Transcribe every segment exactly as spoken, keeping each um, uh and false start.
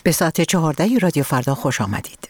به ساعت چهارده رادیو فردا خوش آمدید.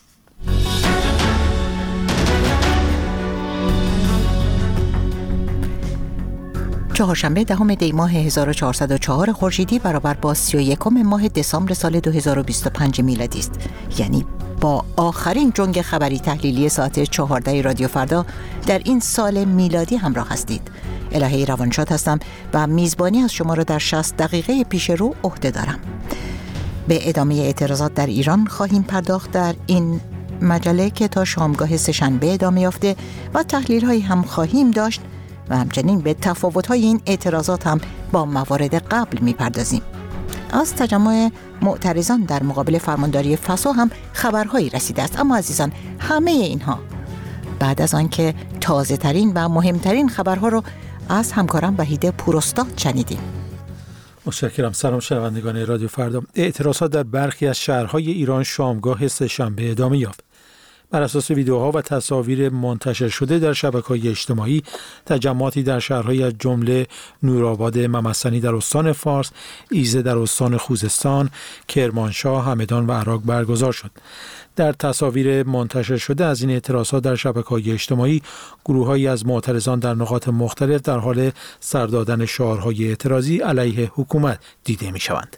چهارشنبه دهم دی ماه هزار و چهارصد و چهار خورشیدی برابر با سی و یکم ماه دسامبر سال دو هزار و بیست و پنج میلادی است. یعنی با آخرین جنگ خبری تحلیلی ساعت چهارده رادیو فردا در این سال میلادی همراه هستید. الهی روانشاد هستم و میزبانی از شما را در شصت دقیقه پیش رو عهده دارم. به ادامه اعتراضات در ایران خواهیم پرداخت در این مجله که تا شامگاه سه‌شنبه ادامه یافته و تحلیل هایی هم خواهیم داشت و همچنین به تفاوت های این اعتراضات هم با موارد قبل میپردازیم. از تجمع معترضان در مقابل فرمانداری فسو هم خبرهایی رسیده است، اما عزیزان همه اینها بعد از آنکه تازه ترین و مهمترین خبرها رو از همکارم وحید پوراستاد شنیدیم. متشکرم. سلام شنوندگان رادیو فردا. اعتراضات در برخی از شهرهای ایران شامگاه سه‌شنبه ادامه یافت. بر اساس ویدیوها و تصاویر منتشر شده در شبکه‌های اجتماعی، تجمعاتی در شهرهای از جمله نورآباد ممسنی در استان فارس، ایزه در استان خوزستان، کرمانشاه، همدان و عراق برگزار شد. در تصاویر منتشر شده از این اعتراضات در شبکه‌های اجتماعی، گروه‌هایی از معترضان در نقاط مختلف در حال سر دادن شعارهای اعتراضی علیه حکومت دیده می‌شوند.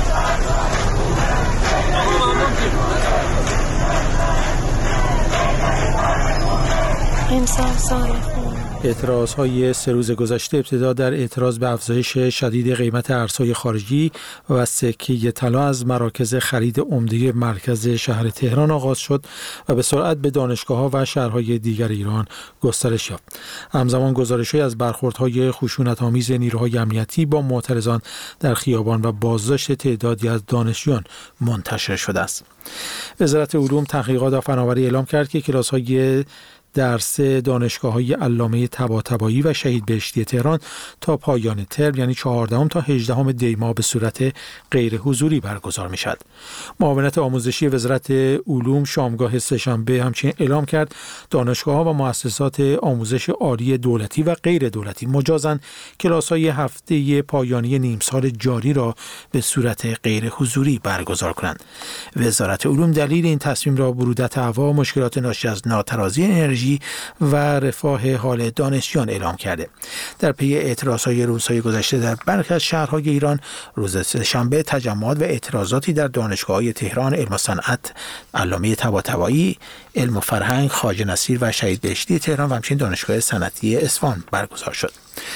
اعتراض‌های سه روز گذشته ابتدا در اعتراض به افزایش شدید قیمت ارزهای خارجی و سکه طلا از مراکز خرید عمده مرکز شهر تهران آغاز شد و به سرعت به دانشگاه‌ها و شهرهای دیگر ایران گسترش یافت. همزمان گزارش‌هایی از برخوردهای خشونت‌آمیز نیروهای امنیتی با معترضان در خیابان و بازداشت تعدادی از دانشجویان منتشر شده است. وزارت علوم، تحقیقات و فناوری اعلام کرد که کلاس‌های درس دانشگاه‌های علامه طباطبایی و شهید بهشتی تهران تا پایان ترم یعنی چهاردهم تا هجدهم دی ماه به صورت غیر حضوری برگزار می‌شود. معاونت آموزشی وزارت علوم شامگاه سه‌شنبه همچنین اعلام کرد دانشگاه‌ها و مؤسسات آموزش عالی دولتی و غیر دولتی مجازاً کلاس‌های هفته پایانی نیم سال جاری را به صورت غیر حضوری برگزار کنند. وزارت علوم دلیل این تصمیم را برودت هوا، مشکلات ناشی از ناترازی انرژی و رفاه حال دانشجویان اعلام کرده. در پی اعتراضهای روزهای گذشته در برخی از شهرهای ایران، روز سه‌شنبه تجمعات و اعتراضاتی در دانشگاه‌های تهران، علم و صنعت، علامه طباطبایی، علم و فرهنگ، خواجه نصیر و شهید بهشتی تهران و همچنین دانشگاه صنعتی اصفهان برگزار شد.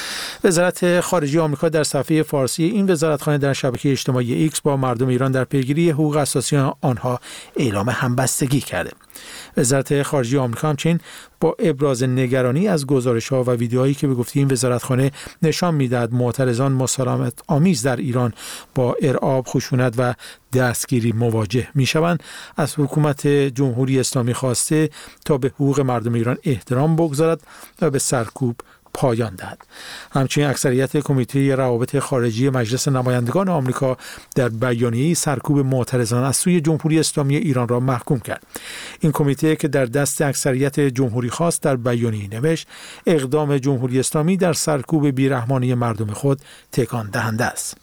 وزارت خارجه آمریکا در صفحه فارسی این وزارتخانه در شبکه اجتماعی ایکس با مردم ایران در پیگیری حقوق اساسی آنها اعلام همبستگی کرده. وزارت خارجه آمریکا همچنین با ابراز نگرانی از گزارش‌ها و ویدیوهایی که به گفته این وزارتخانه نشان می‌دهد معترضان مسالمت آمیز در ایران با ارعاب، خشونت و دستگیری مواجه می‌شوند، از حکومت جمهوری اسلامی خواسته تا به حقوق مردم ایران احترام بگذارد و به سرکوب پایان دهد. همچنین اکثریت کمیته روابط خارجی مجلس نمایندگان آمریکا در بیانیه‌ای سرکوب معترضان از سوی جمهوری اسلامی ایران را محکوم کرد. این کمیته که در دست اکثریت جمهوری خواست در بیانیه‌ای نوشت اقدام جمهوری اسلامی در سرکوب بیرحمانه مردم خود تکان دهنده است.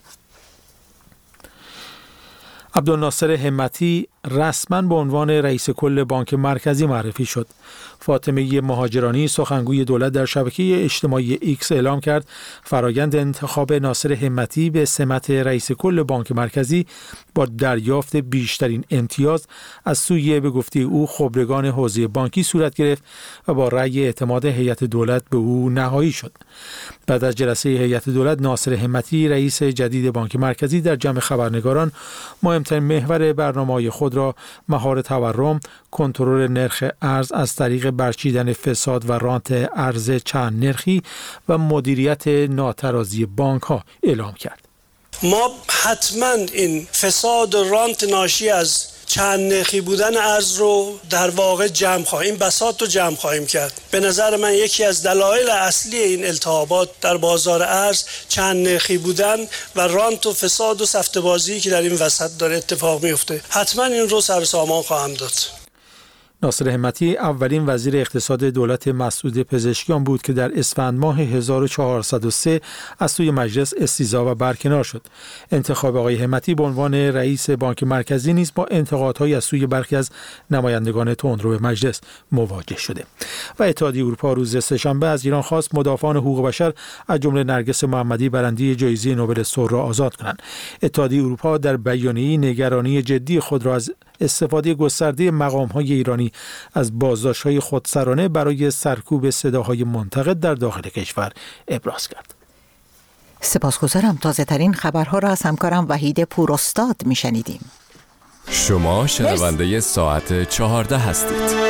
عبدالناصر همتی رسما به عنوان رئیس کل بانک مرکزی معرفی شد. فاطمه مهاجرانی سخنگوی دولت در شبکه اجتماعی ایکس اعلام کرد فرایند انتخاب ناصر همتی به سمت رئیس کل بانک مرکزی با دریافت بیشترین امتیاز از سوی به گفته او خبرگان حوزه بانکی صورت گرفت و با رأی اعتماد هیئت دولت به او نهایی شد. بعد از جلسه هیئت دولت، ناصر همتی رئیس جدید بانک مرکزی در جمع خبرنگاران مهمترین محور برنامه‌های خود را مهار تورم، کنترل نرخ ارز از طریق برچیدن فساد و رانت ارز چند نرخی و مدیریت ناترازی بانک ها اعلام کرد. ما حتما این فساد و رانت ناشی از چند نرخی بودن ارز رو در واقع جمع خواهیم، بساط رو جمع خواهیم کرد. به نظر من یکی از دلایل اصلی این التهابات در بازار ارز چند نرخی بودن و رانت و فساد و سفته‌بازی که در این وسط داره اتفاق میفته. حتما این رو سر سامان خواهم داد. ناصر همتی اولین وزیر اقتصاد دولت مسعود پزشکیان بود که در اسفند ماه هزار و چهارصد و سه از سوی مجلس استیضاح و برکنار شد. انتخاب آقای همتی به عنوان رئیس بانک مرکزی نیز با انتقادهای از سوی برخی از نمایندگان تندرو مجلس مواجه شده. و اتحادیه اروپا روز سه‌شنبه از ایران خواست مدافعان حقوق بشر از جمله نرگس محمدی برنده جایزه نوبل صلح را آزاد کنند. اتحادیه اروپا در بیانیه‌ای نگرانی جدی خود را از استفاده گسترده مقام‌های ایرانی از بازداشت‌های خودسرانه برای سرکوب صداهای منتقد در داخل کشور ابراز کرد. سپاسگزارم. تازه ترین خبرها را از همکارم وحید پوراستاد میشنیدیم. شما شنونده ساعت چهارده هستید.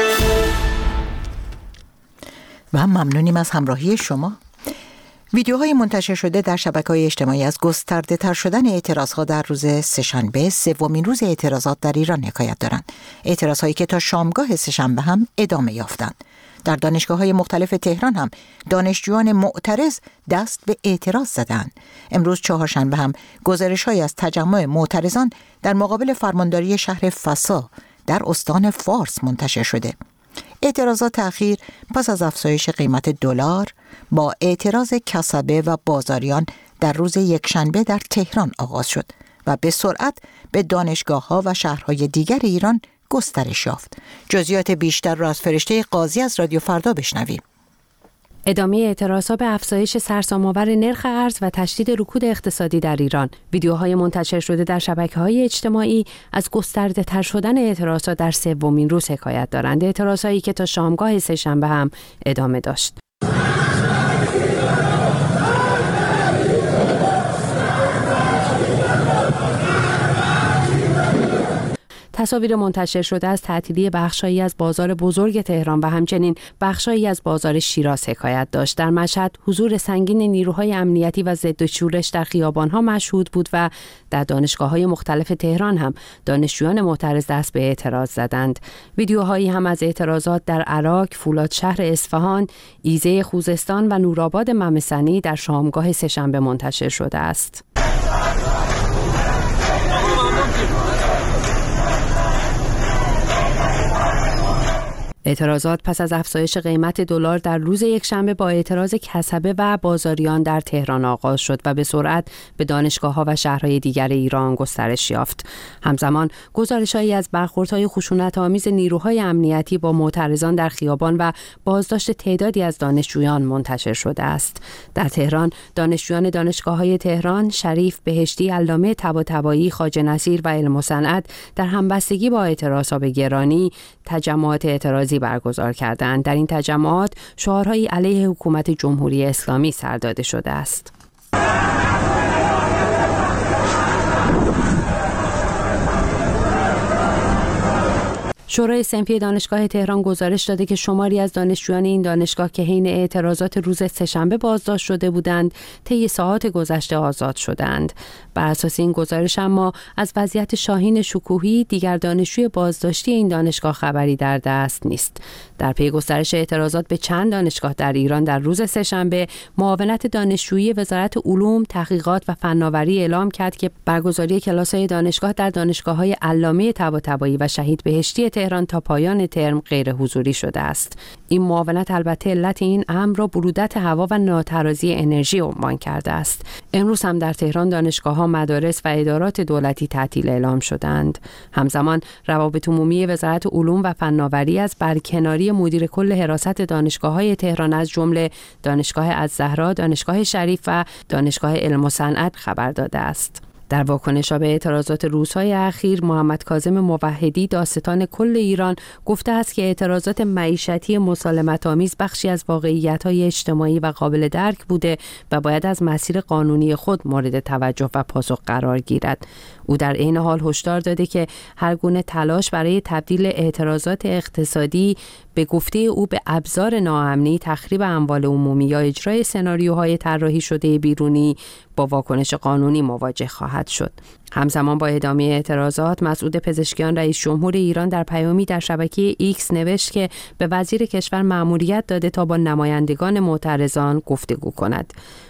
و ممنونیم از همراهی شما. ویدیوهای منتشر شده در شبکه‌های اجتماعی از گسترده تر شدن اعتراضها در روز سه‌شنبه، سومین روز اعتراضات در ایران حکایت دارند. اعتراضهایی که تا شامگاه سه‌شنبه هم ادامه یافتند. در دانشگاه‌های مختلف تهران هم دانشجویان معترض دست به اعتراض زدند. امروز چهارشنبه هم گزارش‌هایی از تجمع معترضان در مقابل فرمانداری شهر فسا در استان فارس منتشر شده. اعتراضات اخیر پس از افزایش قیمت دلار با اعتراض کسبه و بازاریان در روز یکشنبه در تهران آغاز شد و به سرعت به دانشگاه‌ها و شهرهای دیگر ایران گسترش یافت. جزئیات بیشتر را از فرشته قاضی از رادیو فردا بشنویم. ادامه اعتراضات به افزایش سرسام‌آور نرخ ارز و تشدید رکود اقتصادی در ایران. ویدیوهای منتشر شده در شبکه‌های اجتماعی از گسترده تر شدن اعتراضات در سومین روز حکایت دارند. اعتراضاتی که تا شامگاه سه‌شنبه هم ادامه داشت. تصاویر منتشر شده از تعطیلی بخشایی از بازار بزرگ تهران و همچنین بخشایی از بازار شیراز حکایت داشت. در مشهد حضور سنگین نیروهای امنیتی و ضد شورش در خیابان‌ها مشهود بود و در دانشگاه‌های مختلف تهران هم دانشجویان معترض دست به اعتراض زدند. ویدیوهایی هم از اعتراضات در عراق، فولادشهر اصفهان، ایزه خوزستان و نورآباد ممسنی در شامگاه سه‌شنبه منتشر شده است. اعتراضات پس از افزایش قیمت دلار در روز یکشنبه با اعتراض کسبه و بازاریان در تهران آغاز شد و به سرعت به دانشگاه‌ها و شهرهای دیگر ایران گسترش یافت. همزمان گزارش‌هایی از برخوردهای خشونت‌آمیز نیروهای امنیتی با معترضان در خیابان و بازداشت تعدادی از دانشجویان منتشر شده است. در تهران دانشجویان دانشگاه‌های تهران، شریف، بهشتی، علامه طباطبایی، خواجه نصیر و علم و صنعت در همبستگی با اعتراضات به گرانی تجمعات اعتراضی برگزار کردند. در این تجمعات شعارهایی علیه حکومت جمهوری اسلامی سر داده شده است. شورای صنفی دانشگاه تهران گزارش داده که شماری از دانشجویان این دانشگاه که حین اعتراضات روز سه‌شنبه بازداشت شده بودند، طی ساعات گذشته آزاد شدند. بر اساس این گزارش اما از وضعیت شاهین شکوهی، دیگر دانشجوی بازداشتی این دانشگاه خبری در دست نیست. در پی گسترش اعتراضات به چند دانشگاه در ایران در روز سه‌شنبه، معاونت دانشجویی وزارت علوم، تحقیقات و فناوری اعلام کرد که برگزاری کلاس‌های دانشگاه در دانشگاه‌های علامه طباطبایی و شهید بهشتی تهران تا پایان ترم غیر حضوری شده است. این معاونت البته علت این امر را برودت هوا و ناترازی انرژی عنوان کرده است. امروز هم در تهران دانشگاه‌ها، مدارس و ادارات دولتی تعطیل اعلام شدند. همزمان روابط عمومی وزارت علوم و فناوری از برکناری مدیر کل حراست دانشگاه‌های تهران از جمله دانشگاه الزهرا، دانشگاه شریف و دانشگاه علم و صنعت خبر داده است. در واکنش به اعتراضات روزهای اخیر، محمد کاظم موحدی داستان کل ایران گفته است که اعتراضات معیشتی مسالمت‌آمیز بخشی از واقعیت‌های اجتماعی و قابل درک بوده و باید از مسیر قانونی خود مورد توجه و پاسخ قرار گیرد. او در عین حال هشدار داده که هر گونه تلاش برای تبدیل اعتراضات اقتصادی به گفته او به ابزار ناامنی، تخریب اموال عمومی یا اجرای سناریوهای طراحی شده بیرونی با واکنش قانونی مواجه خواهد شد. همزمان با ادامه اعتراضات، مسعود پزشکیان رئیس جمهور ایران در پیامی در شبکه ایکس نوشت که به وزیر کشور مأموریت داده تا با نمایندگان معترضان گفتگو کند.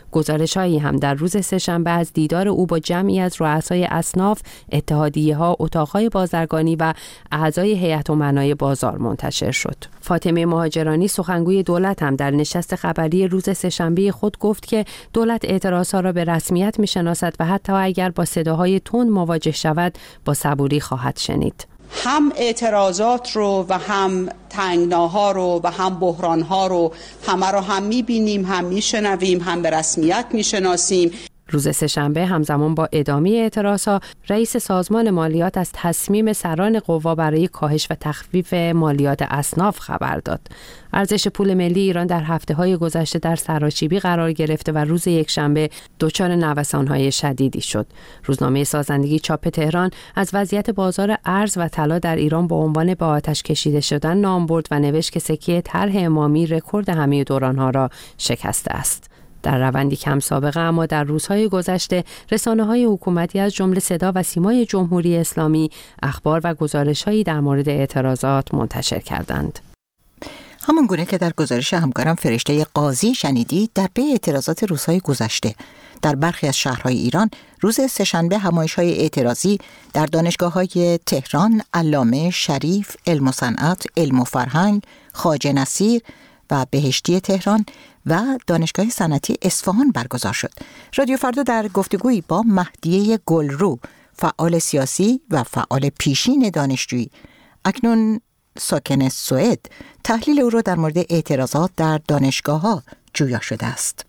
گزارش‌هایی هم در روز سه‌شنبه از دیدار او با جمعی از رؤسای اصناف، اتحادیه‌ها، اتاق‌های بازرگانی و اعضای هیئت امنای بازار منتشر شد. فاطمه مهاجرانی سخنگوی دولت هم در نشست خبری روز سه‌شنبه خود گفت که دولت اعتراضها را به رسمیت می‌شناسد و حتی اگر با صداهای تند مواجه شود با صبوری خواهد شنید. هم اعتراضات رو و هم تنگناها رو و هم بحرانها رو همه رو هم می‌بینیم، هم می‌شنویم، هم به رسمیت می‌شناسیم. روز سه‌شنبه همزمان با ادامه اعتراضها، رئیس سازمان مالیات از تصمیم سران قوا برای کاهش و تخفیف مالیات اصناف خبر داد. ارزش پول ملی ایران در هفته‌های گذشته در سراشیبی قرار گرفته و روز یکشنبه دچار نوسان‌های شدیدی شد. روزنامه سازندگی چاپ تهران از وضعیت بازار ارز و طلا در ایران با عنوان به آتش کشیده شدن نام برد و نوشت که سکه طرح امامی رکورد همه دوران‌ها را شکسته است. در روندی کم سابقه اما در روزهای گذشته رسانه‌های حکومتی از جمله صدا و سیمای جمهوری اسلامی اخبار و گزارش‌هایی در مورد اعتراضات منتشر کردند. همون گونه که در گزارش همکارم فرشته قاضی شنیدید، در پی اعتراضات روزهای گذشته در برخی از شهرهای ایران روز سه‌شنبه همایش‌های اعتراضی در دانشگاه‌های تهران، علامه، شریف، علم و صنعت، علم و فرهنگ، خواجه نصیر و بهشتی تهران و دانشگاه صنعتی اصفهان برگزار شد. رادیو فردا در گفتگویی با مهدیه گلرو، فعال سیاسی و فعال پیشین دانشجویی، اکنون ساکن سوئد، تحلیل او را در مورد اعتراضات در دانشگاه‌ها جویا شده است.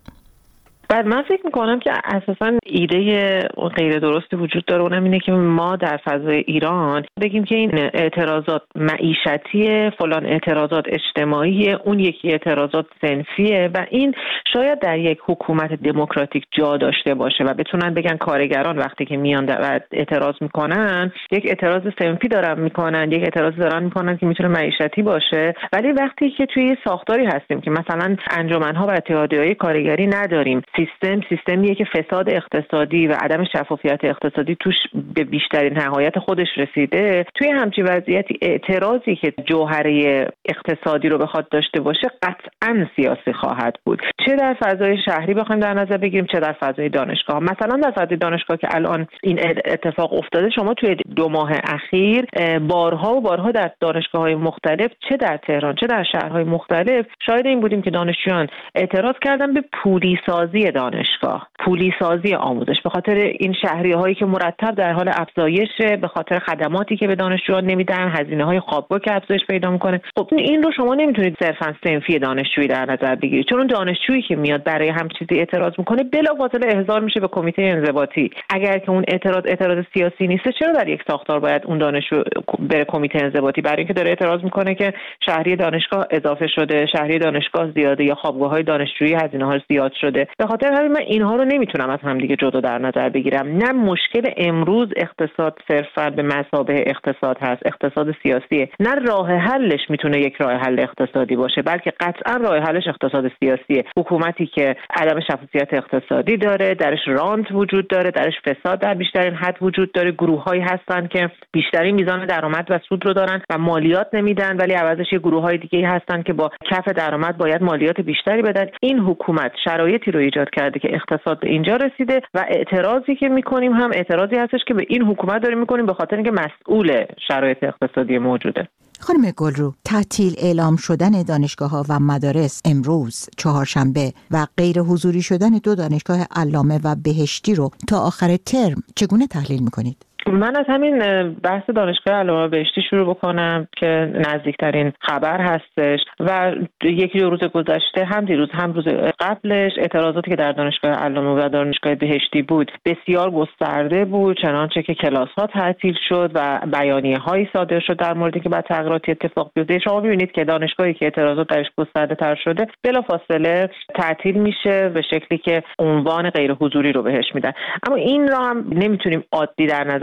بعد من فکر میکنم که اساساً ایده غیر درستی وجود داره، اونم اینه که ما در فضای ایران بگیم که این اعتراضات معیشتی، فلان اعتراضات اجتماعی، اون یکی اعتراضات صنفیه و این شاید در یک حکومت دموکراتیک جا داشته باشه و بتونن بگن کارگران وقتی که میان و اعتراض میکنن یک اعتراض صنفی دارن میکنن، یک اعتراض دارن میکنن که میتونه معیشتی باشه، ولی وقتی که توی ساختاری هستیم که مثلا انجمن‌ها و اتحادیه‌های کارگری نداریم، سیستم سیستمیه که فساد اقتصادی و عدم شفافیت اقتصادی توش به بیشترین نهایت خودش رسیده، توی همچین وضعیتی اعتراضی که جوهره اقتصادی رو بخواد داشته باشه قطعاً سیاسی خواهد بود، چه در فضای شهری بخوایم در نظر بگیریم چه در فضای دانشگاه. مثلا در فضای دانشگاه که الان این اتفاق افتاده، شما توی دو ماه اخیر بارها و بارها در دانشگاه‌های مختلف چه در تهران چه در شهرهای مختلف شاهد این بودیم که دانشجویان اعتراض کردن به پولی سازی دانشگاه، پولی سازی آموزش، به خاطر این شهریه‌هایی که مرتب در حال افزایشه، به خاطر خدماتی که به دانشجویان نمیدن، هزینه‌های خوابگاه که افزایش پیدا میکنه. خب این رو شما نمیتونید صرفاً صنفی دانشجویی در نظر بگیرید، چون اون دانشجویی که میاد برای هم چیزی اعتراض میکنه بلافاصله احضار میشه به کمیته انضباطی. اگر که اون اعتراض اعتراض سیاسی نیست، چرا در یک ساختار باید اون دانشجو بره کمیته انضباطی؟ برای اینکه داره اعتراض میکنه که شهری دانشگاه اضافه شده، شهری دانشگاه زیاده یا خوابگاه‌های دانشجویی هزینه‌ها زیاد شده. به خاطر همین من اینها رو نمیتونم از همدیگه جدا در نظر بگیرم. نه مشکل امروز اقتصاد صرفاً به مثابه اقتصاد هست، اقتصاد سیاسیه، نه راه حلش میتونه یک راه حل اقتصادی باشه، بلکه قطعا راه حلش اقتصاد سیاسیه. حکومتی که عدم شفافیت اقتصادی داره، درش رانت وجود داره، درش فساد در بیشترین حد وجود داره، گروه‌هایی هستن که بیشترین میزان درآمد و سود رو دارن و مالیات نمیدن، ولی عوضش یه گروه‌های دیگه هستن که با کف درآمد باید مالیات بیشتری بدن. این حکومت شرایطی رو ایجاد کرده که اقتصاد به اینجا رسیده و اعتراضی که میکنیم هم اعتراضی هستش که به این حکومت داریم میکنیم به خاطر اینکه مسئول شرایط اقتصادی موجوده. خانم گلرو، تعطیل اعلام شدن دانشگاه‌ها و مدارس امروز چهارشنبه و غیر حضوری شدن دو دانشگاه علامه و بهشتی رو تا آخر ترم چگونه تحلیل میکنید؟ من از همین بحث دانشگاه علامه بهشتی شروع بکنم که نزدیکترین خبر هستش و یکی دو روز گذشته هم دیروز هم روز قبلش اعتراضاتی که در دانشگاه علامه و دانشگاه بهشتی بود بسیار گسترده بود، چنانچه که کلاس‌ها تعطیل شد و بیانیه‌هایی صادر شد در موردی که بعد تغییراتی اتفاق بیفته. شما می‌بینید که دانشگاهی که اعتراضات درش گسترده‌تر شده بلافاصله تعطیل میشه به شکلی که عنوان غیر حضوری رو بهش میدن. اما این را هم نمیتونیم عادی در نظر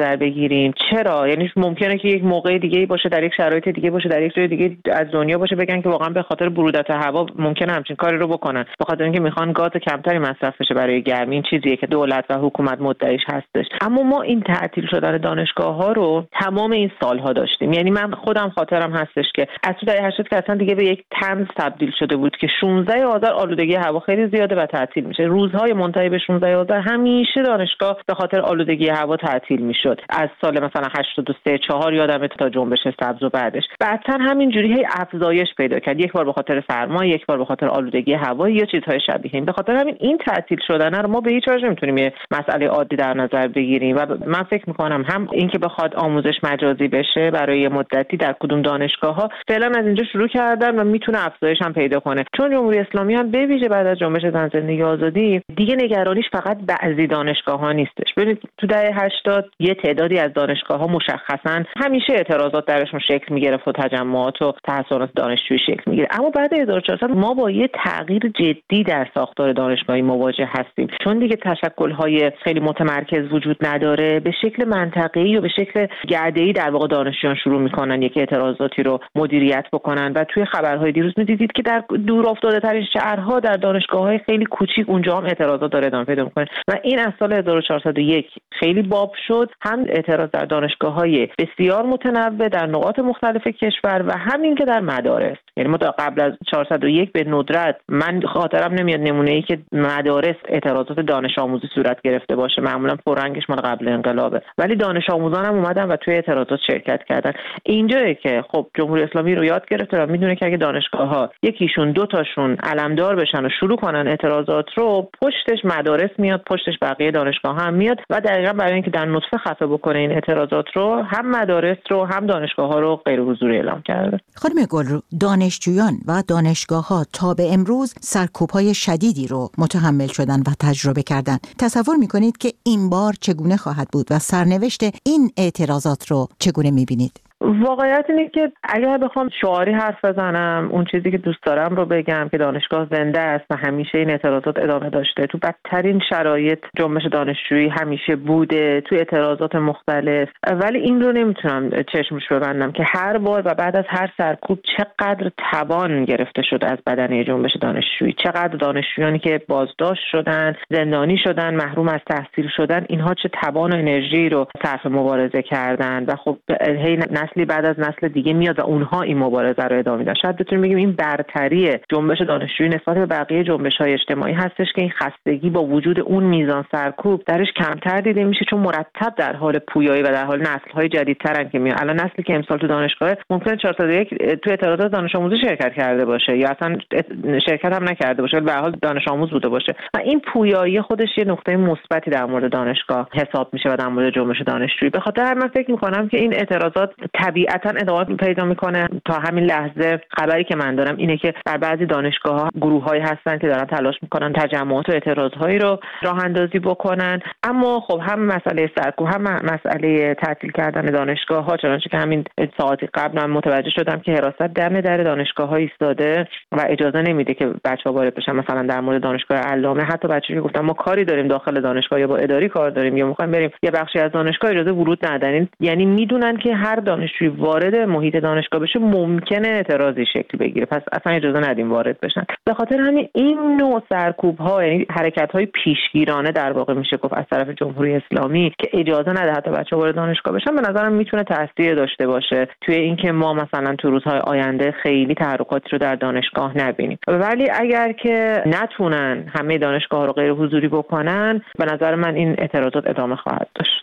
نظر بگیریم. چرا؟ یعنی ممکنه که یک موقع دیگه باشه، در یک شرایط دیگه باشه، در یک جای دیگه از دنیا باشه، بگن که واقعا به خاطر برودت هوا ممکنه همچین کاری رو بکنن، به خاطر اینکه میخوان گاز کمتری مصرف بشه برای گرمی. این چیزیه که دولت و حکومت مدعیش هستش. اما ما این تعطیل شدن دانشگاه‌ها رو تمام این سال‌ها داشتیم. یعنی من خودم خاطرم هستش که از تو دهه هشتاد که اصلا دیگه به یک طنز تبدیل شده بود که شانزده آذر آلودگی هوا خیلی زیاده و تعطیل میشه. روزهای منتهی به شانزده آذر همیشه دانشگاه به خاطر آلودگی هوا تعطیل میشد. از سال مثلا هشتاد و سه چهار یادمه تا جنبش سبز و بعدش. بعدتر همینجوری هی افزایش پیدا کرد. یک بار به خاطر سرما، یک بار به خاطر آلودگی هوا یا چیزهای شبیه این. به خاطر همین این تعطیل شدن رو ما به هیچ وجه نمیتونیم یه مسئله عادی در نظر بگیریم و من فکر میکنم هم این که بخواد آموزش مجازی بشه برای مدتی در کدوم دانشگاه‌ها فعلا از اینجا شروع کردن و میتونه افزایش هم پیدا کنه. چون جمهوری اسلامی هم به ویژه بعد از جنبش زن زندگی آزادی دیگه نگرانیش فقط بعضی دانشگاه‌ها نیستش. ببینید تو دهه هشتاد یه تعدادی از دانشگاه‌ها مشخصاً همیشه اعتراضات درشون شکل می‌گرفت و تجمعات و تحصیلات دانشجویی شکل می‌گیره. اما بعد هزار و چهارصد ما با یه تغییر جدی در ساختار دانشگاهی مواجه هستیم. چون دیگه تشکل‌های خیلی متمرکز وجود نداره، به شکل منطقه‌ای و به شکل گرده‌ای در واقع دانشجویان شروع می‌کنن یک اعتراضاتی رو مدیریت بکنن و توی خبرهای دیروز می‌دیدید که در دور افتاده‌ترین شهرها در دانشگاه‌های خیلی کوچیک اونجا هم اعتراضات داره ادامه پیدا می‌کنه و این از سال هزار و چهارصد و یک خیلی باب شد. هم اعتراض در دانشگاه‌های بسیار متنوع در نقاط مختلف کشور و همین که در مدارس. یعنی ما تا قبل از چهارصد و یک به ندرت من خاطرم نمیاد نمونه‌ای که مدارس اعتراضات دانش آموزی صورت گرفته باشه. معمولا پررنگش مال قبل انقلابه، ولی دانش آموزان هم اومدن و توی اعتراضات شرکت کردن. اینجایی که خب جمهوری اسلامی رو یاد گرفته و میدونه که اگه دانشگاه‌ها یکیشون دو تاشون علمدار بشن و شروع کنن اعتراضات رو، پشتش مدارس میاد، پشتش بقیه دانشگاه‌ها هم میاد و دقیقاً برای اینکه در نطفه خفه بکنه این اعتراضات رو، هم مدارس رو هم دانشگاه‌ها رو غیر حضوری اعلام کرده. خانم گلرو، دانشجویان و دانشگاه‌ها تا به امروز سرکوب‌های شدیدی رو متحمل شدن و تجربه کردن. تصور می‌کنید که این بار چگونه خواهد بود و سرنوشت این اعتراضات رو چگونه می‌بینید؟ واقعیت اینه که اگر بخوام شعاری حرف بزنم، اون چیزی که دوست دارم رو بگم که دانشگاه زنده است و همیشه این اعتراضات ادامه داشته. تو بدترین شرایط جنبش دانشجویی همیشه بوده، تو اعتراضات مختلف، ولی این رو نمیتونم چشمش ببندم که هر بار و بعد از هر سرکوب چقدر توان گرفته شده از بدنه جنبش دانشجویی، چقدر دانشجویانی که بازداشت شدن، زندانی شدن، محروم از تحصیل شدن، اینها چه توان و انرژی رو صرف مبارزه کردن و خب هی نسلی بعد از نسل دیگه میاد و اونها این مبارزه رو ادامه میدن. شاید بتونیم بگیم این برتری جنبش دانشجویی نسبت به بقیه جنبش‌های اجتماعی هستش که این خستگی با وجود اون میزان سرکوب درش کمتر دیده میشه، چون مرتب در حال پویایی و در حال نسل‌های جدیدترن که میاد. الان نسلی که امسال تو دانشگاه ممکنه چهارصد و یک تو اعتراضات دانش آموزی شرکت کرده باشه یا اصلا شرکت هم نکرده باشه، به هر حال دانش آموز بوده باشه و این پویایی خودش یه نقطه مثبتی در مورد دانشگاه حساب میشه و در مورد جنبش دانشجویی. به خاطر من فکر می‌کنم که این اعتراضات طبیعتاً ادامه پیدا میکنه. تا همین لحظه خبری که من دارم اینه که در بعضی دانشگاه‌ها گروه‌هایی هستن که دارن تلاش میکنن تجمعات و اعتراضهایی رو راه اندازی بکنن. اما خب هم مسئله سرکوب هم مسئله تعطیل کردن دانشگاه‌ها، چنانچه که همین ساعتی قبل من متوجه شدم که حراست دم در دانشگاه‌ها ایستاده و اجازه نمیده که بچه‌ها وارد بشن. مثلا در مورد دانشگاه علامه حتی بچه‌ها گفتن ما کاری داریم داخل دانشگاه یا با اداری کار داریم یا می‌خوایم بریم یه بخشی از دانشگاه اجازه ورود ندارین. یعنی میدونن که هر دانشجوی وارد محیط دانشگاه بشه ممکنه اعتراضی شکل بگیره، پس اصلا اجازه ندیم وارد بشن. به خاطر همین این نوع سرکوب‌ها، یعنی حرکت‌های پیشگیرانه در واقع میشه گفت از طرف جمهوری اسلامی که اجازه نده حتی بچه‌ها وارد دانشگاه بشن، به نظرم میتونه تاثیر داشته باشه توی اینکه ما مثلا تو روزهای آینده خیلی تحرکاتی رو در دانشگاه نبینیم. ولی اگر که نتونن همه دانشگاه‌ها رو غیر حضوری بکنن، به نظر من این اعتراضات ادامه خواهد داشت.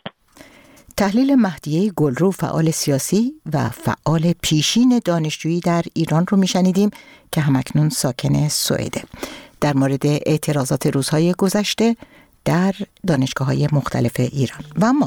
تحلیل مهدیه گلرو، فعال سیاسی و فعال پیشین دانشجویی در ایران رو میشنیدیم که همکنون ساکن سوئده، در مورد اعتراضات روزهای گذشته در دانشگاه‌های مختلف ایران. و اما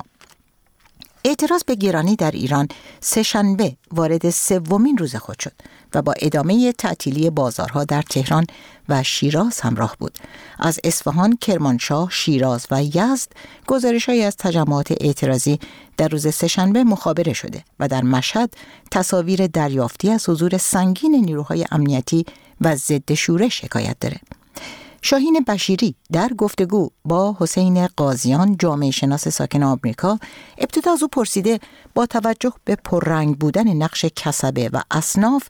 اعتراض به گرانی در ایران سه‌شنبه وارد سومین روز خود شد و با ادامه تعطیلی بازارها در تهران و شیراز همراه بود. از اصفهان، کرمانشاه، شیراز و یزد گزارش‌هایی از تجمعات اعتراضی در روز سه‌شنبه مخابره شده و در مشهد تصاویر دریافتی از حضور سنگین نیروهای امنیتی و ضد شورش حکایت داره. شاهین بشیری در گفتگو با حسین قاضیان جامعه شناس ساکن آمریکا ابتدا از او پرسیده با توجه به پررنگ بودن نقش کسبه و اصناف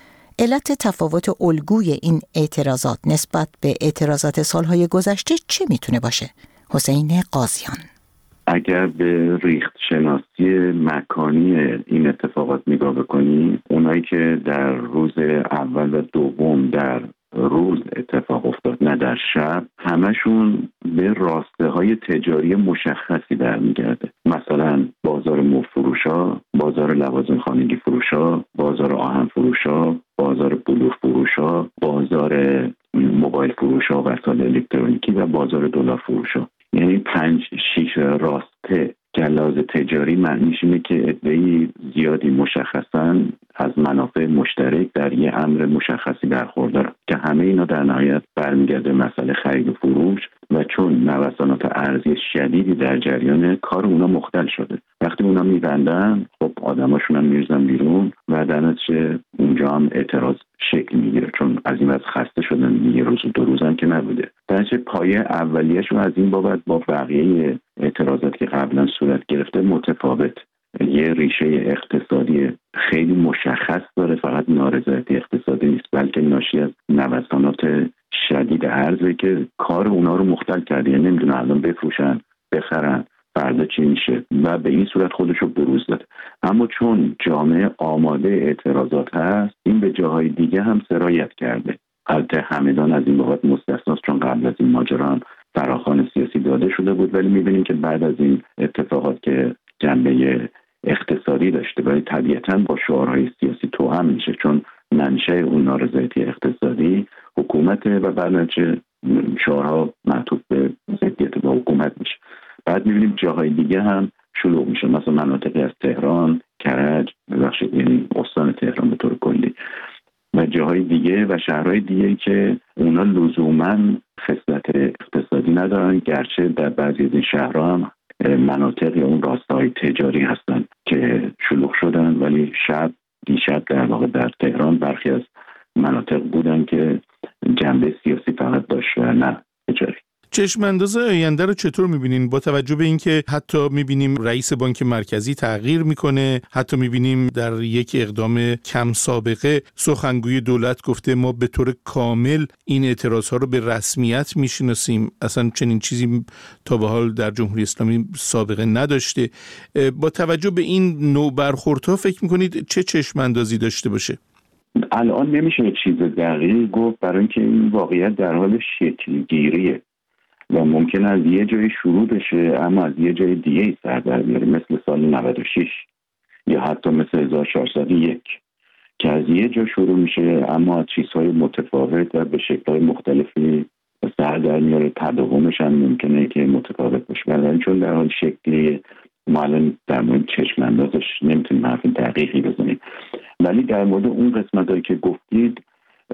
علت تفاوت الگوی این اعتراضات نسبت به اعتراضات سالهای گذشته چه میتونه باشه؟ حسین قاضیان: اگر به ریخت شناسی مکانی این اتفاقات نگاه بکنیم، اونایی که در روز اول و دوم در روز اتفاق افتاد نه در شب، همشون به راسته های تجاری مشخصی برمیگرده. مثلا بازار مفروشا، بازار لوازم خانگی فروشا، بازار آهن فروشا، بازار بلور فروشا، بازار موبایل فروشا و وسایل الکترونیکی و بازار دلار فروشا. یعنی پنج شیش راسته که لحاظ تجاری معنیش اینه که عده‌ای زیادی مشخصاً از منافع مشترک در یه امر مشخصی برخوردارن که همه اینا در نهایت برمیگرده مسئله خرید و فروش و چون نوسانات ارزی شدیدی در جریان، کار اونا مختل شده. وقتی اونا میبندن خب آدماشون هم میرزن بیرون و در نتیجه اونجا هم اعتراض شکل میگیره، چون از این وضع خسته شدن، یه روز و دو روزن که نبوده. در نتیجه پایه اولیه‌شون از این بابت با بقیه اعتراضات که قبلا صورت گرفته متفاوت. یه ریشه اقتصادی خیلی مشخص داره، فقط نارضایتی اقتصادی نیست بلکه ناشی از نوسانات شدید ارزه که کار اونا رو مختل کرده. یعنی نمیدونه الان بفروشن بخرن فردا چی میشه و به این صورت خودش رو بروز داده. اما چون جامعه آماده اعتراضات هست، این به جاهای دیگه هم سرایت کرده. البته همدان از این بابت مستثناست، چون قبل از این ماجرا هم فراخوان سیاسی داده شده بود، ولی میبینیم که بعد از این اتفاقات که جنبه اقتصادی داشته ولی طبیعتاً با شعارهای سیاسی توأم میشه، چون منشأ اون نارضایتی اقتصادی حکومت و بعدنچه شعارها معطوف به ضدیت با حکومت میشه. بعد میبینیم جاهای دیگه هم شلوغ میشه، مثلا مناطقی از تهران، کرج، ببخشید یعنی استان تهران به طور کلی و جاهای دیگه و شهرهای دیگه که اونا لزوماً خصلت اقتصادی ندارن، گرچه در بعضی از این شهرها هم مناطق یا اون راستای تجاری هستن که شلوغ شدن، ولی شب دیشب در واقع در تهران برخی از مناطق بودن که جنبه سیاسی فقط داشت و نه تجاری. چشم انداز آینده رو چطور می‌بینین با توجه به اینکه حتی می‌بینیم رئیس بانک مرکزی تغییر می‌کنه، حتی می‌بینیم در یک اقدام کم سابقه سخنگوی دولت گفته ما به طور کامل این اعتراض‌ها رو به رسمیت می‌شناسیم، اصلا چنین چیزی تا به حال در جمهوری اسلامی سابقه نداشته. با توجه به این نوع برخوردها فکر می‌کنید چه چشم اندازی داشته باشه؟ الان نمیشه چیز دقیقی گفت، برای اینکه این واقعیت در حال شکل‌گیریه و ممکن از یه جای شروع بشه اما از یه جای دیگه ای سر در بیاره، مثل سال نود و شش یا حتی مثل هزار و چهارصد و یک که از یه جا شروع میشه اما از چیزهای متفاوت و به شکل‌های مختلفی سر در میاره. تداومش هم ممکنه که متفاوت باشه، ولی چون در حال شکلی ما الان در مورد چشم اندازش نمیتونیم حرف دقیقی بزنیم. ولی در مورد اون قسمتایی که گفتید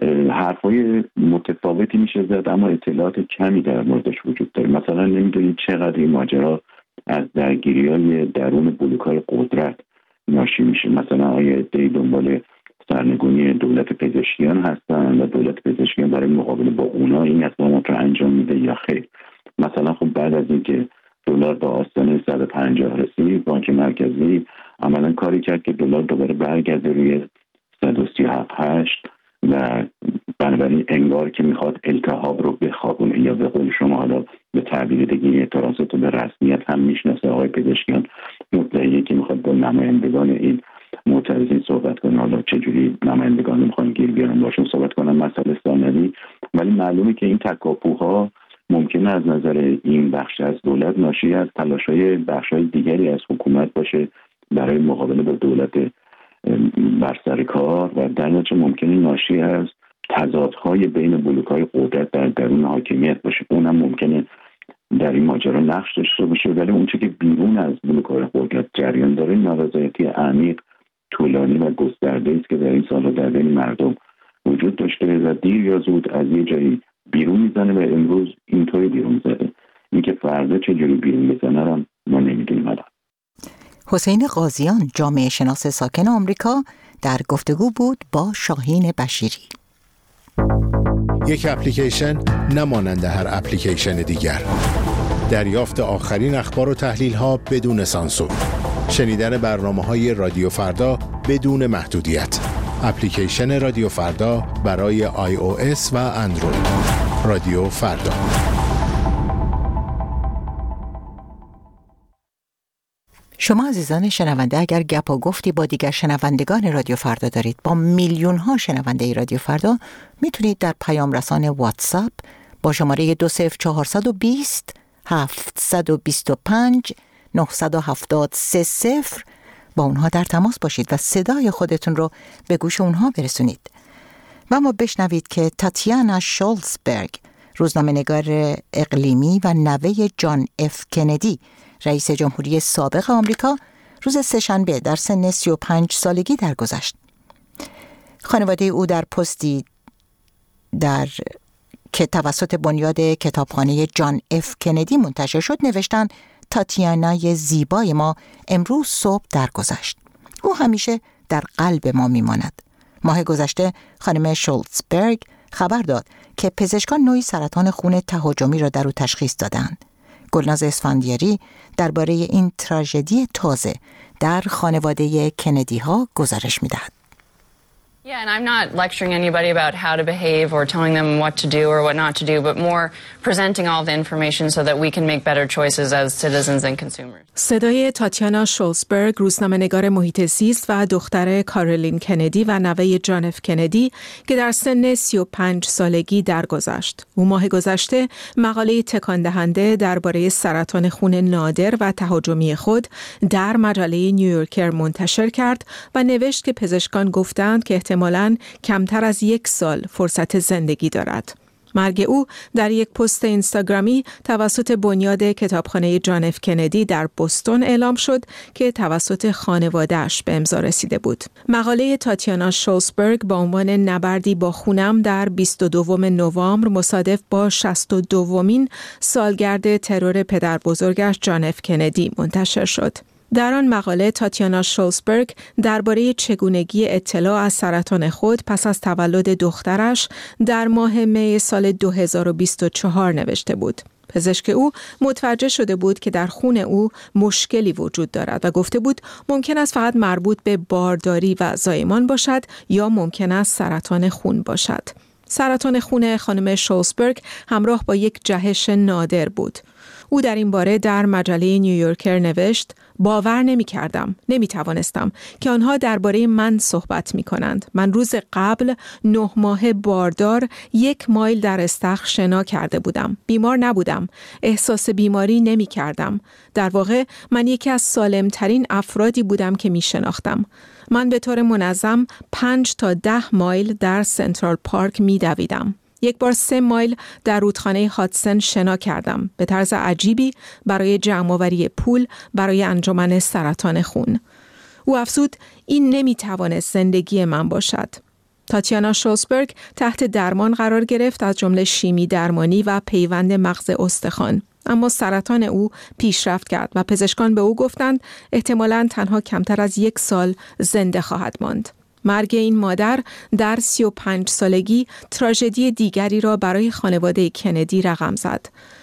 حرفای متفاوتی میشه زد اما اطلاعات کمی در موردش وجود داره. مثلا نمیدونید چقدر این ماجرا از درگیری‌های درون بلوک‌های قدرت ناشی میشه. مثلا آیا عده‌ای دنبال سرنگونی دولت پزشکیان هستن و دولت پزشکیان برای مقابله با اونا این اقدامات رو انجام میده یا خیر. مثلا خب بعد از اینکه دلار با آستانه صد و پنجاه رسید، بانک مرکزی عملاً کاری کرد که دلار دوباره برگرده روی صد و سی و هفت هشت و بنابراین انگار که میخواد التهاب رو بخوابونه، یا به قول شما حالا به تعبیر دیگه اعتراضات رو به رسمیت هم میشناسه. آقای پزشکیان مدعیه که میخواد با نمایندگان این معترضین صحبت کنه، حالا چجوری نمایندگان میخوان گیر بیارن باشون صحبت کنن مسئله ثانوی، ولی معلومه که این تکاپوها ممکنه از نظر این بخش از دولت ناشی از تلاش‌های بخش‌های دیگری از حکومت باشه برای مقابله با دولت بر سر کار و در نتیجه ممکنه ناشی از تضادهای بین بلوک‌های قدرت در درون حاکمیت باشه. اونم ممکنه در این ماجرا نقش داشته باشه، ولی اون چیزی که بیرون از بلوک‌های قدرت جریان داره نارضایتی عمیق، طولانی و گسترده است که در این سال‌ها در بین مردم وجود داشته و دیر یا زود از یه جایی بیرون میزنه و امروز اینطوری بیرون زده. اینکه فردا چجوری بیرون میزنه رو ما نمیدونیم. حسین قاضیان جامعه شناس ساکن آمریکا در گفتگو بود با شاهین بشیری. یک اپلیکیشن نمانند هر اپلیکیشن دیگر. دریافت آخرین اخبار و تحلیل‌ها بدون سانسور. شنیدن برنامه‌های رادیو فردا بدون محدودیت. اپلیکیشن رادیو فردا برای آی او اس و اندروید. رادیو فردا. شما عزیزان شنونده اگر گپ و گفتی با دیگر شنوندگان رادیو فردا دارید، با میلیون ها شنونده رادیو فردا، میتونید در پیام رسان واتساپ با شماره دو صفر چهارصد و بیست هفتصد و بیست و پنج نهصد و هفتاد سه صفر با اونها در تماس باشید و صدای خودتون رو به گوش اونها برسونید. و ما بشنوید که تاتیانا شولزبرگ، روزنامه‌نگار اقلیمی و نوه جان اف کندی، رئیس جمهوری سابق آمریکا، روز سه‌شنبه در سن سی و پنج سالگی درگذشت. خانواده او در پستی در که توسط بنیاد کتابخانه جان اف کندی منتشر شد نوشتن تاتیانای زیبای ما امروز صبح درگذشت. او همیشه در قلب ما میماند. ماه گذشته خانم شولزبرگ خبر داد که پزشکان نوعی سرطان خون تهاجمی را در او تشخیص دادند. گلناز اسفندیاری درباره این تراژدی تازه در خانواده کندی ها گزارش می‌دهد. Yeah, and I'm not lecturing anybody about how to behave or telling them what to do or what not to do, but more presenting all the information so that we can make better choices as citizens and consumers. صدای تاتیانا شولزبرگ، روزنامه‌نگار محیط زیست و دختر کارولین کندی و نوه جان اف کندی که در سن سی و پنج سالگی درگذشت. او ماه گذشته مقاله تکان دهنده درباره سرطان خون نادر و تهاجمی خود در مجله نیویورکر منتشر کرد و نوشت که پزشکان گفتند که احتمالاً کمتر از یک سال فرصت زندگی دارد. مرگ او در یک پست اینستاگرامی توسط بنیاد کتابخانه جان اف کندی در بوستون اعلام شد که توسط خانواده‌اش به امضا رسیده بود. مقاله تاتیانا شولزبرگ با عنوان نبردی با خونم در بیست و دوم نوامبر مصادف با شصت و دومین سالگرد ترور پدر بزرگش جان اف کندی منتشر شد. در آن مقاله تاتیانا شولزبرگ درباره چگونگی اطلاع از سرطان خود پس از تولد دخترش در ماه می سال دو هزار و بیست و چهار نوشته بود. پزشک او متوجه شده بود که در خون او مشکلی وجود دارد و گفته بود ممکن است فقط مربوط به بارداری و زایمان باشد یا ممکن است سرطان خون باشد. سرطان خون خانم شولزبرگ همراه با یک جهش نادر بود. او در این باره در مجله نیویورکر نوشت: باور نمی کردم، نمی توانستم که آنها درباره من صحبت می کنند. من روز قبل نه ماه باردار یک مایل در استخر شنا کرده بودم. بیمار نبودم. احساس بیماری نمی کردم. در واقع من یکی از سالم ترین افرادی بودم که می شناختم. من به طور منظم پنج تا ده مایل در سنترال پارک می دویدم. یک بار سه مایل در رودخانه هادسن شنا کردم به طرز عجیبی برای جمع‌آوری پول برای انجمن سرطان خون. او افزود این نمیتوانست زندگی من باشد. تاتیانا شولزبرگ تحت درمان قرار گرفت، از جمله شیمی درمانی و پیوند مغز استخوان. اما سرطان او پیشرفت کرد و پزشکان به او گفتند احتمالاً تنها کمتر از یک سال زنده خواهد ماند. مرگ این مادر در سی و پنج سالگی تراژدی دیگری را برای خانواده کندی رقم زد.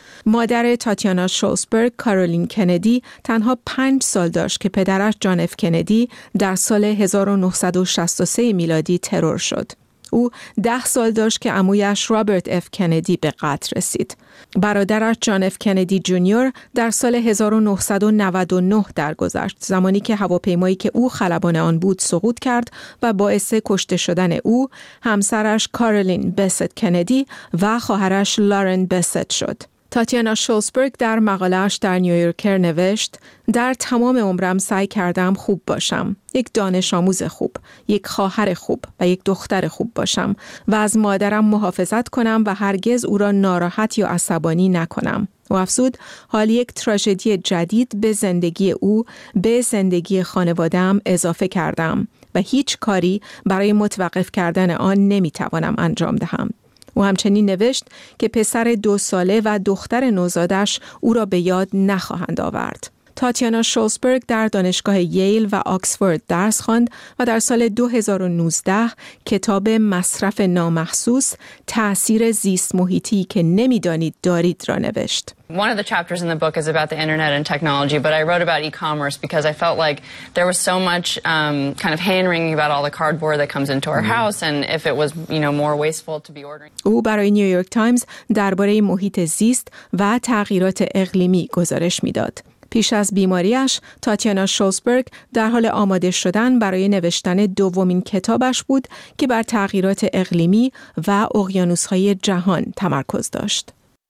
مادر تاتیانا شولزبرگ، کارولین کندی، تنها پنج سال داشت که پدرش جان اف کندی در سال هزار و نهصد و شصت و سه میلادی ترور شد. او ده سال داشت که عمویش رابرت اف کندی به قتل رسید. برادرش جان اف کندی جونیور در سال هزار و نهصد و نود و نه درگذشت، زمانی که هواپیمایی که او خلبان آن بود سقوط کرد و باعث کشته شدن او، همسرش کارولین بست کندی و خواهرش لارن بست شد. تاتیانا شولزبرگ در مقاله‌اش در نیویورکر نوشت: در تمام عمرم سعی کردم خوب باشم، یک دانش آموز خوب، یک خواهر خوب و یک دختر خوب باشم و از مادرم محافظت کنم و هرگز او را ناراحت یا عصبانی نکنم. و افزود حال یک تراژدی جدید به زندگی او، به زندگی خانواده‌ام اضافه کردم و هیچ کاری برای متوقف کردن آن نمیتوانم انجام دهم. او همچنین نوشت که پسر دو ساله و دختر نوزادش او را به یاد نخواهند آورد. تاتیانا شولزبرگ در دانشگاه ییل و آکسفورد درس خواند و در سال دو هزار و نوزده کتاب مصرف نامحسوس، تأثیر زیست محیطی که نمی‌دانید دارید را نوشت. One of the chapters in the book is about the internet and technology, but I wrote about e-commerce because I felt like there was so much um, kind of hand-wringing about all the cardboard that comes into our house, and if it was, you know, more wasteful to be ordering. او برای نیویورک تایمز درباره محیط زیست و تغییرات اقلیمی گزارش میداد. پیش از بیماریش، تاتیانا شولزبرگ در حال آماده شدن برای نوشتن دومین کتابش بود که بر تغییرات اقلیمی و اقیانوس‌های جهان تمرکز داشت.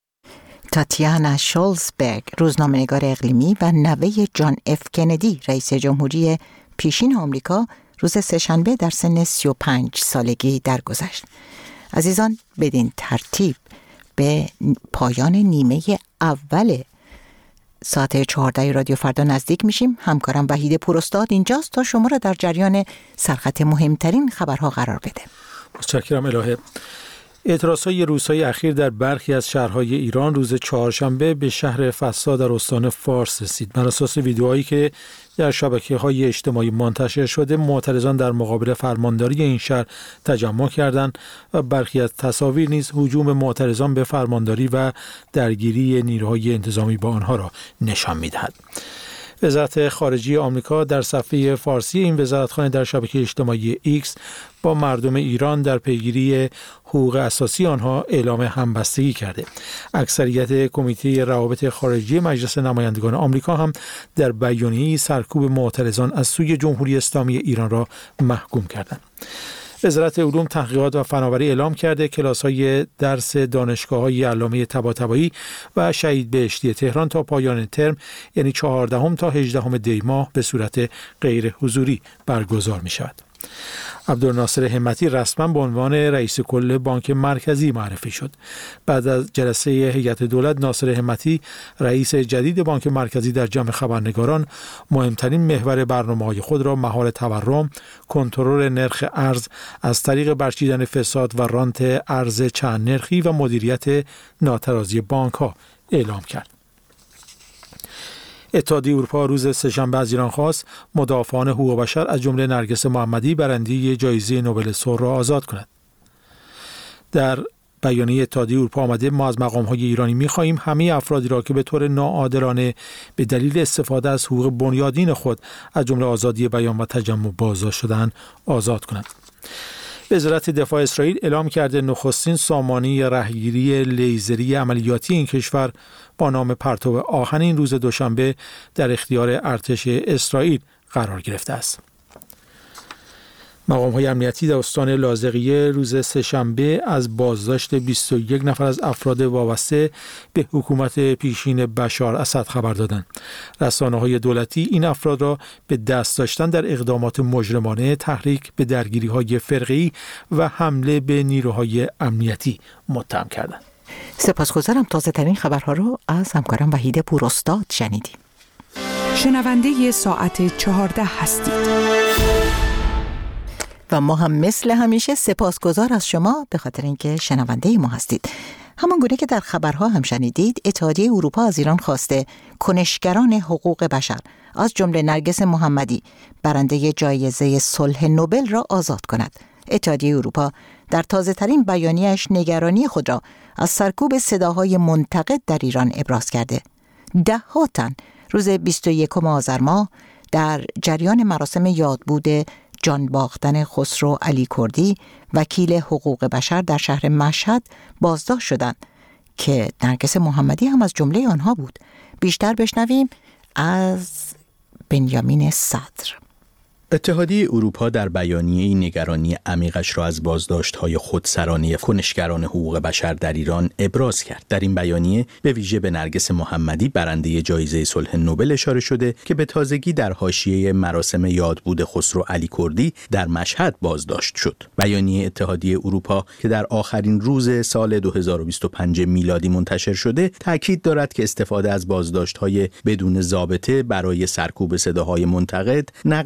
تاتیانا شولزبرگ، روزنامه‌نگار اقلیمی و نوه جان اف کندی، رئیس جمهوری پیشین آمریکا، روز سه‌شنبه در سن سی و پنج سالگی درگذشت. عزیزان، بدین ترتیب به پایان نیمه اول ساعت چهارده رادیو فردا نزدیک میشیم. همکارم وحید پوراستاد اینجاست تا شما را در جریان سرخط مهمترین خبرها قرار بده. متشکرم الهه. اعتراضهای روزهای اخیر در برخی از شهرهای ایران روز چهارشنبه به شهر فسا در استان فارس رسید. بر اساس ویدیوهایی که در شبکه‌های اجتماعی منتشر شده، معترضان در مقابل فرمانداری این شهر تجمع کردند و برخی از تصاویر نیز هجوم معترضان به فرمانداری و درگیری نیروهای انتظامی با آنها را نشان می‌دهد. وزارت خارجه آمریکا در صفحه فارسی این وزارتخانه در شبکه اجتماعی ایکس با مردم ایران در پیگیری حقوق اساسی آنها اعلام همبستگی کرده. اکثریت کمیته روابط خارجی مجلس نمایندگان آمریکا هم در بیانیه‌ای سرکوب معترضان از سوی جمهوری اسلامی ایران را محکوم کردند. وزارت علوم، تحقیقات و فناوری اعلام کرده کلاس‌های درس دانشگاه‌های علامه طباطبایی و شهید بهشتی تهران تا پایان ترم، یعنی چهاردهم تا هجدهم دی ماه، به صورت غیر حضوری برگزار می‌شود. عبدالناصر همتی رسما به عنوان رئیس کل بانک مرکزی معرفی شد. بعد از جلسه هیئت دولت، ناصر همتی، رئیس جدید بانک مرکزی، در جمع خبرنگاران مهمترین محور برنامه‌های خود را مهار تورم، کنترل نرخ ارز از طریق برچیدن فساد و رانت ارز چند نرخی و مدیریت ناترازی بانک‌ها اعلام کرد. اتحادیه اروپا روز سه‌شنبه از ایران خواست مدافعان حقوق بشر از جمله نرگس محمدی، برنده جایزه نوبل صلح، را آزاد کند. در بیانیه اتحادیه اروپا آمده: ما از مقام‌های ایرانی می‌خواهیم همه افرادی را که به طور ناعادلانه به دلیل استفاده از حقوق بنیادین خود از جمله آزادی بیان و تجمع بازداشت شدند آزاد کنند. وزارت دفاع اسرائیل اعلام کرده نخستین سامانه رهگیری لیزری عملیاتی این کشور با نام پرتو آهن روز دوشنبه در اختیار ارتش اسرائیل قرار گرفته است. مقام‌های امنیتی در استان لاذقیه روز سه‌شنبه از بازداشت بیست و یک نفر از افراد وابسته به حکومت پیشین بشار اسد خبر دادند. رسانه‌های دولتی این افراد را به دست داشتن در اقدامات مجرمانه، تحریک به درگیری‌های فرقه‌ای و حمله به نیروهای امنیتی متهم کردند. سپاسگزارم. تازه ترین خبرها رو از همکارم وحید پوراستاد شنیدیم. شنونده ساعت چهارده هستید. و ما هم مثل همیشه سپاسگزار از شما به خاطر اینکه شنونده ما هستید. همان گونه که در خبرها هم شنیدید، اتحادیه اروپا از ایران خواسته کنشگران حقوق بشر از جمله نرگس محمدی، برنده جایزه صلح نوبل، را آزاد کند. اتحادیه اروپا در تازه ترین بیانیه‌اش نگرانی خود را از سرکوب صداهای منتقد در ایران ابراز کرده. ده ها تن روز بیست و یکم آذر ماه در جریان مراسم یادبود جان باختن خسرو علی کردی، وکیل حقوق بشر در شهر مشهد، بازداشت شدند که نرگس محمدی هم از جمله آنها بود. بیشتر بشنویم از بنیامین صدر. اتحادیه اروپا در بیانیه‌ای نگرانی عمیقش را از بازداشت‌های خودسرانه کنشگران حقوق بشر در ایران ابراز کرد. در این بیانیه به ویژه به نرگس محمدی، برنده جایزه صلح نوبل، اشاره شده که به تازگی در حاشیه مراسم یادبود خسرو علی کردی در مشهد بازداشت شد. بیانیه اتحادیه اروپا که در آخرین روز سال دو هزار و بیست و پنج میلادی منتشر شده، تاکید دارد که استفاده از بازداشت‌های بدون ضابطه برای سرکوب صداهای منتقد، نقض تعهد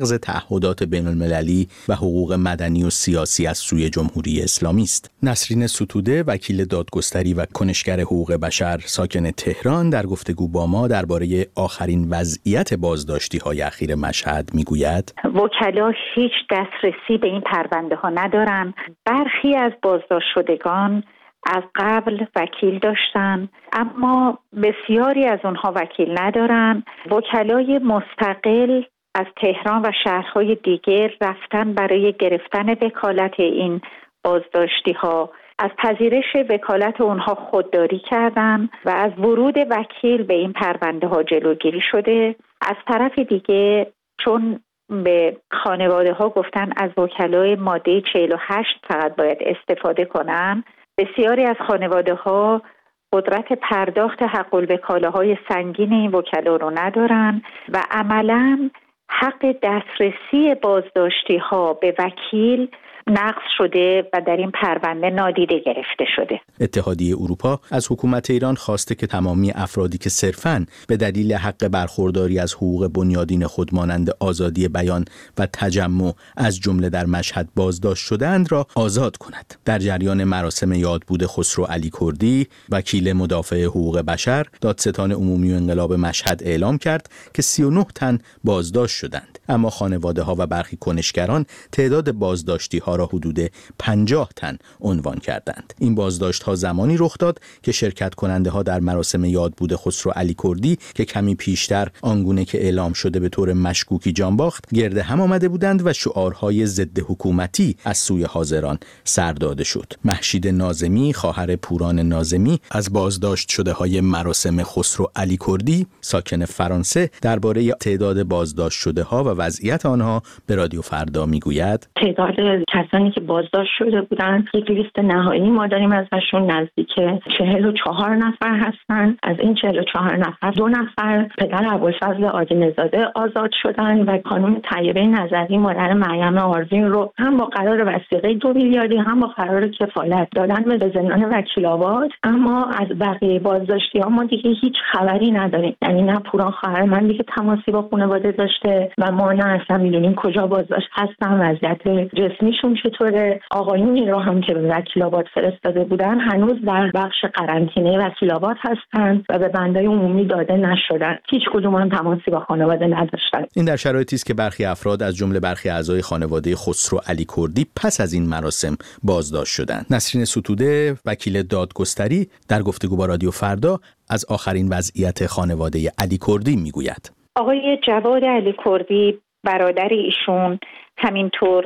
تعهدات بین المللی و حقوق مدنی و سیاسی از سوی جمهوری اسلامی است. نسرین ستوده، وکیل دادگستری و کنشگر حقوق بشر ساکن تهران، در گفتگو با ما درباره آخرین وضعیت بازداشتی‌های اخیر مشهد میگوید: وکلا هیچ دسترسی به این پرونده ها ندارن. برخی از بازداشت شدگان از قبل وکیل داشتن، اما بسیاری از اونها وکیل ندارن. وکلای مستقل از تهران و شهرهای دیگر رفتن برای گرفتن وکالت این بازداشتی ها، از پذیرش وکالت اونها خودداری کردن و از ورود وکیل به این پرونده ها جلوگیری شده. از طرف دیگه چون به خانواده ها گفتن از وکلای ماده چهل و هشت فقط باید استفاده کنن، بسیاری از خانواده ها قدرت پرداخت حق الوکاله های سنگین این وکلا رو ندارن و عملاً حق دسترسی بازداشتی ها به وکیل نقض شده و در این پرونده نادیده گرفته شده. اتحادیه اروپا از حکومت ایران خواسته که تمامی افرادی که صرفاً به دلیل حق برخورداری از حقوق بنیادین خود مانند آزادی بیان و تجمع از جمله در مشهد بازداشت شده‌اند را آزاد کند. در جریان مراسم یادبود خسرو علی کردی، وکیل مدافع حقوق بشر دادستان عمومی انقلاب مشهد اعلام کرد که سی و نه تن بازداشت شدند، اما خانواده‌ها و برخی کنشگران تعداد بازداشتی‌ها را حدود پنجاه تن عنوان کردند. این بازداشت‌ها زمانی رخ داد که شرکت کننده ها در مراسم یادبود خسرو علی کردی که کمی پیشتر آنگونه که اعلام شده به طور مشکوکی جان باخت، گرد هم آمده بودند و شعارهای ضد حکومتی از سوی حاضران سر داده شد. مهشید ناظمی، خواهر پوران ناظمی از بازداشت شده های مراسم خسرو علی کردی ساکن فرانسه، درباره تعداد بازداشت شده ها و وضعیت آنها به رادیو فردا میگوید: تعداد کسانی که بازداشت شده بودند یک لیست نهایی ما داریم ازشون، نزدیک چهل و چهار نفر هستن. از این چهل و چهار نفر دو نفر پدر ابوالفضل عادی‌نژاده آزاد شدن و خانم طیبه نظری مادر مریم آروین رو هم با قرار وثیقه دو میلیاردی هم با قرار کفالت دادن به زندان وکیل‌آباد. اما از بقیه بازداشتی ها ما دیگه هیچ خبری نداریم، یعنی نه پوران خواهر من دیگه تماسی با خانواده داشته و ما نه اصلا میدونیم کجا بازداشت هستن، وضعیت جسمیشون چطوره. آقایونی رو هم که به وکیل‌آباد فرستاده بودن هنوز در بخش قرنطینه وکیل‌آباد هستند و به بندای عمومی داده نشدن. هیچ کدوم هم تماسی با خانواده نداشتن. این در شرایطی است که برخی افراد از جمله برخی اعضای خانواده خسرو علی کردی پس از این مراسم بازداشت شدند. نسرین ستوده، وکیل دادگستری، در گفتگو با رادیو فردا از آخرین وضعیت خانواده علی کردی میگوید: آقای جواد علی کردی، برادر ایشون، همینطور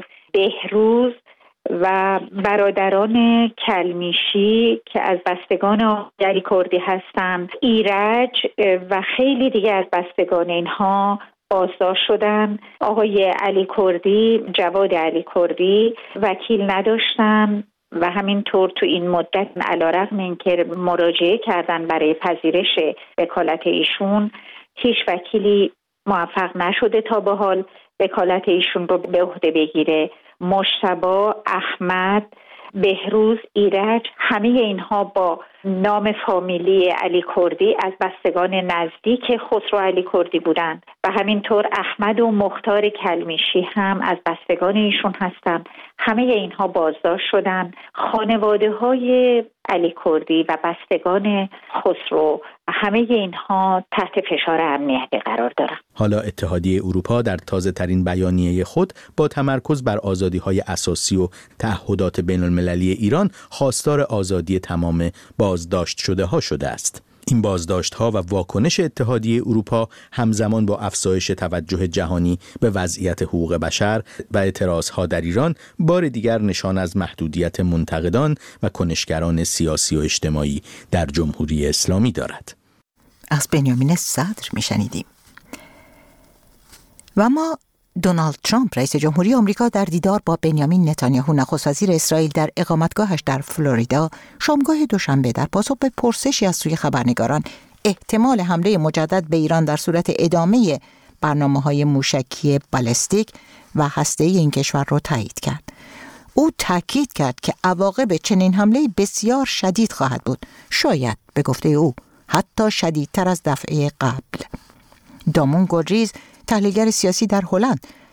بهروز و برادران کلمیشی که از بستگان علی کردی هستند، ایرج و خیلی دیگه از بستگان اینها بازداشت شدن. آقای علی کردی، جواد علی کردی، وکیل نداشتن و همینطور تو این مدت علیرغم اینکه مراجعه کردن برای پذیرش وکالت ایشون، هیچ وکیلی موفق نشده تا به حال وکالت ایشون رو به عهده بگیره. مجتبی، احمد، بهروز، ایرج، همه اینها با نام فامیلی علی کردی از بستگان نزدیک خسرو علی کردی بودند و همینطور احمد و مختار کلمیشی هم از بستگان ایشون هستند. همه اینها بازداشت شدند. خانواده های علی کردی و بستگان خسرو، همه اینها تحت فشار امنیتی قرار دارند. حالا اتحادیه اروپا در تازه ترین بیانیه خود با تمرکز بر آزادی های اساسی و تعهدات بین المللی ایران خواستار آزادی تمام بازداشت شده ها شده است. این بازداشت ها و واکنش اتحادیه اروپا همزمان با افزایش توجه جهانی به وضعیت حقوق بشر و اعتراض ها در ایران بار دیگر نشان از محدودیت منتقدان و کنشگران سیاسی و اجتماعی در جمهوری اسلامی دارد. از بنیامین صدر میشنیدیم. و ما دونالد ترامپ رئیس جمهوری آمریکا در دیدار با بنیامین نتانیاهو نخست وزیر اسرائیل در اقامتگاهش در فلوریدا شامگاه دوشنبه در پاسخ به پرسشی از سوی خبرنگاران احتمال حمله مجدد به ایران در صورت ادامه برنامه‌های موشکی بالستیک و هسته‌ای این کشور را تایید کرد. او تاکید کرد که عواقب چنین حمله بسیار شدید خواهد بود، شاید به گفته او حتی شدیدتر از دفعه قبل. دامون گلریز، تحلیلگر سیاسی در هلند،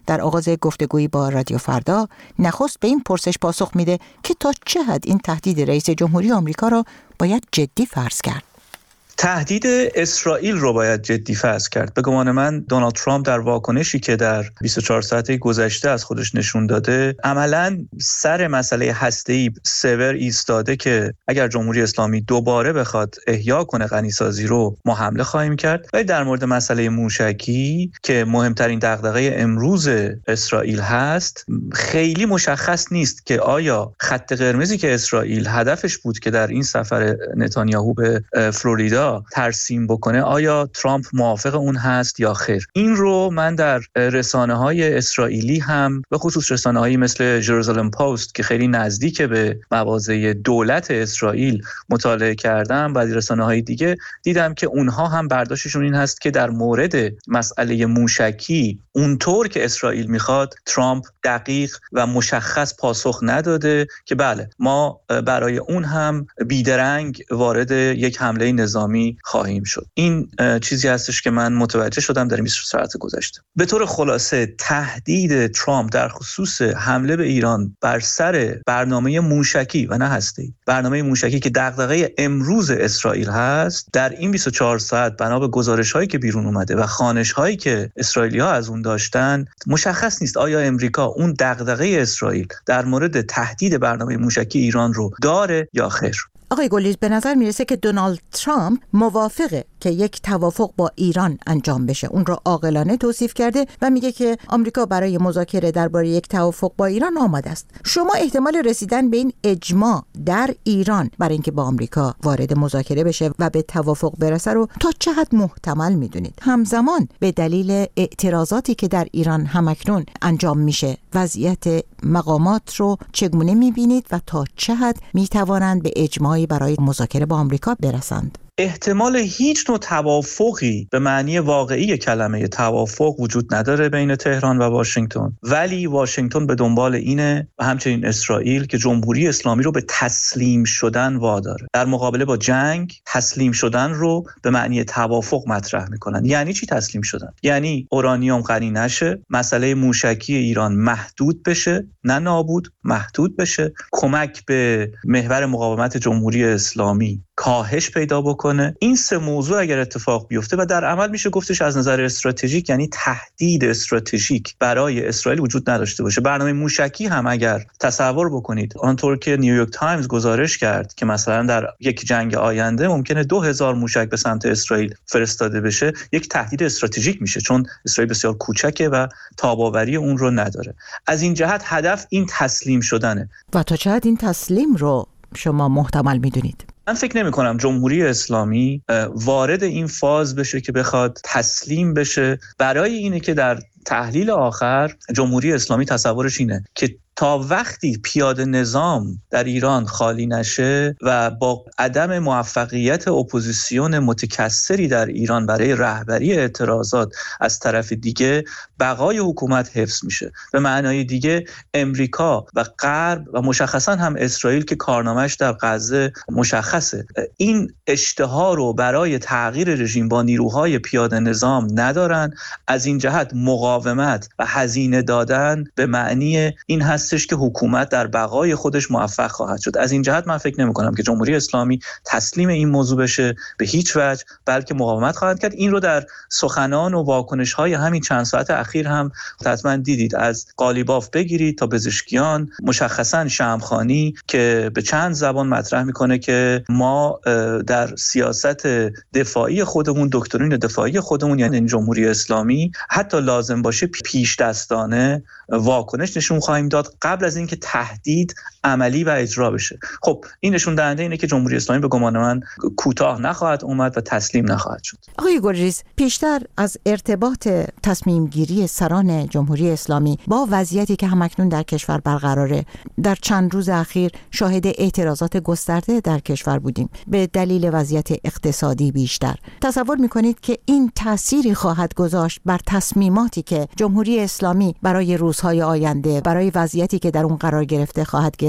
در آغاز گفتگویی با رادیو فردا نخست به این پرسش پاسخ میده که تا چه حد این تهدید رئیس جمهوری آمریکا را باید جدی فرض کرد. تهدید اسرائیل رو باید جدی فرض کرد. به گمان من دونالد ترامپ در واکنشی که در بیست و چهار ساعته گذشته از خودش نشون داده عملاً سر مسئله هسته‌ای سور ایستاده که اگر جمهوری اسلامی دوباره بخواد احیا کنه غنیسازی رو ما حمله خواهیم کرد. ولی در مورد مسئله موشکی که مهمترین دغدغه امروز اسرائیل هست خیلی مشخص نیست که آیا خط قرمزی که اسرائیل هدفش بود که در این سفر نتانیاهو به فلوریدا ترسیم بکنه آیا ترامپ موافق اون هست یا خیر. این رو من در رسانه‌های اسرائیلی هم به خصوص رسانه‌هایی مثل ژروزالم پست که خیلی نزدیک به مواضع دولت اسرائیل مطالعه کردم و رسانه‌های دیگه دیدم که اونها هم برداشتشون این هست که در مورد مسئله موشکی اونطور که اسرائیل میخواد ترامپ دقیق و مشخص پاسخ نداده که بله ما برای اون هم بیدرنگ وارد یک حمله نظامی خواهیم شد. این چیزی هستش که من متوجه شدم در بیست و چهار ساعت گذشته. به طور خلاصه تهدید ترامپ در خصوص حمله به ایران بر سر برنامه موشکی و نه هسته‌ای، برنامه موشکی که دغدغه امروز اسرائیل هست، در این بیست و چهار ساعت بنا به گزارش‌هایی که بیرون اومده و خوانش‌هایی که اسرائیلی‌ها از اون داشتن مشخص نیست آیا امریکا اون دغدغه اسرائیل در مورد تهدید برنامه موشکی ایران رو داره یا خیر. آقای گلیز به نظر میرسه که دونالد ترامپ موافقه که یک توافق با ایران انجام بشه. اون را عاقلانه توصیف کرده و میگه که آمریکا برای مذاکره درباره یک توافق با ایران آماده است. شما احتمال رسیدن به این اجماع در ایران برای اینکه با آمریکا وارد مذاکره بشه و به توافق برسه رو تا چه حد محتمل میدونید؟ همزمان به دلیل اعتراضاتی که در ایران همکنون انجام میشه وضعیت مقامات رو چگونه میبینید و تا چه حد میتوانند به اجماعی برای مذاکره با آمریکا برسند؟ احتمال هیچ نوع توافقی به معنی واقعی کلمه توافق وجود نداره بین تهران و واشنگتن، ولی واشنگتن به دنبال اینه و همچنین اسرائیل که جمهوری اسلامی رو به تسلیم شدن واداره. در مقابله با جنگ تسلیم شدن رو به معنی توافق مطرح میکنن. یعنی چی تسلیم شدن؟ یعنی اورانیوم غنی نشه، مسئله موشکی ایران محدود بشه، نه نابود، محدود بشه، کمک به محور مقاومت جمهوری اسلامی کاهش پیدا بکنه. این سه موضوع اگر اتفاق بیفته و در عمل میشه گفتش از نظر استراتژیک یعنی تهدید استراتژیک برای اسرائیل وجود نداشته باشه. برنامه موشکی هم اگر تصور بکنید آنطور که نیویورک تایمز گزارش کرد که مثلا در یک جنگ آینده ممکنه دو هزار موشک به سمت اسرائیل فرستاده بشه، یک تهدید استراتژیک میشه چون اسرائیل بسیار کوچکه و تاباوری اون رو نداره. از این جهت هدف این تسلیم شدنه. و تا چه حد این تسلیم رو شما محتمل میدونید؟ من فکر نمی کنم جمهوری اسلامی وارد این فاز بشه که بخواد تسلیم بشه. برای اینه که در تحلیل آخر جمهوری اسلامی تصورش اینه که تا وقتی پیاده نظام در ایران خالی نشه و با عدم موفقیت اپوزیسیون متکثری در ایران برای رهبری اعتراضات از طرف دیگه بقای حکومت حفظ میشه. به معنای دیگه امریکا و غرب و مشخصا هم اسرائیل که کارنامه‌اش در غزه مشخصه این اشتها رو برای تغییر رژیم با نیروهای پیاده نظام ندارن. از این جهت مقاومت و هزینه دادن به معنی این هست که حکومت در بقای خودش موفق خواهد شد. از این جهت من فکر نمی کنم که جمهوری اسلامی تسلیم این موضوع بشه به هیچ وجه، بلکه مقاومت خواهد کرد. این رو در سخنان و واکنش های همین چند ساعت اخیر هم حتما دیدید، از قالیباف بگیرید تا پزشکیان، مشخصا شمخانی که به چند زبان مطرح میکنه که ما در سیاست دفاعی خودمون، دکترین دفاعی خودمون یعنی جمهوری اسلامی حتی لازم باشه پیش دستانه واکنش نشون خواهیم داد قبل از اینکه تهدید عملی و اجرا بشه. خب این نشون دهنده اینه که جمهوری اسلامی به گمان من کوتاه نخواهد اومد و تسلیم نخواهد شد. آقای گلریز، پیشتر از ارتباط تصمیم گیری سران جمهوری اسلامی با وضعیتی که همکنون در کشور برقراره، در چند روز اخیر شاهد اعتراضات گسترده در کشور بودیم به دلیل وضعیت اقتصادی بیشتر. تصور میکنید که این تأثیری خواهد گذاشت بر تصمیماتی که جمهوری اسلامی برای روزهای آینده، برای وضعیتی که در اون قرار گرفته خواهد گرفت؟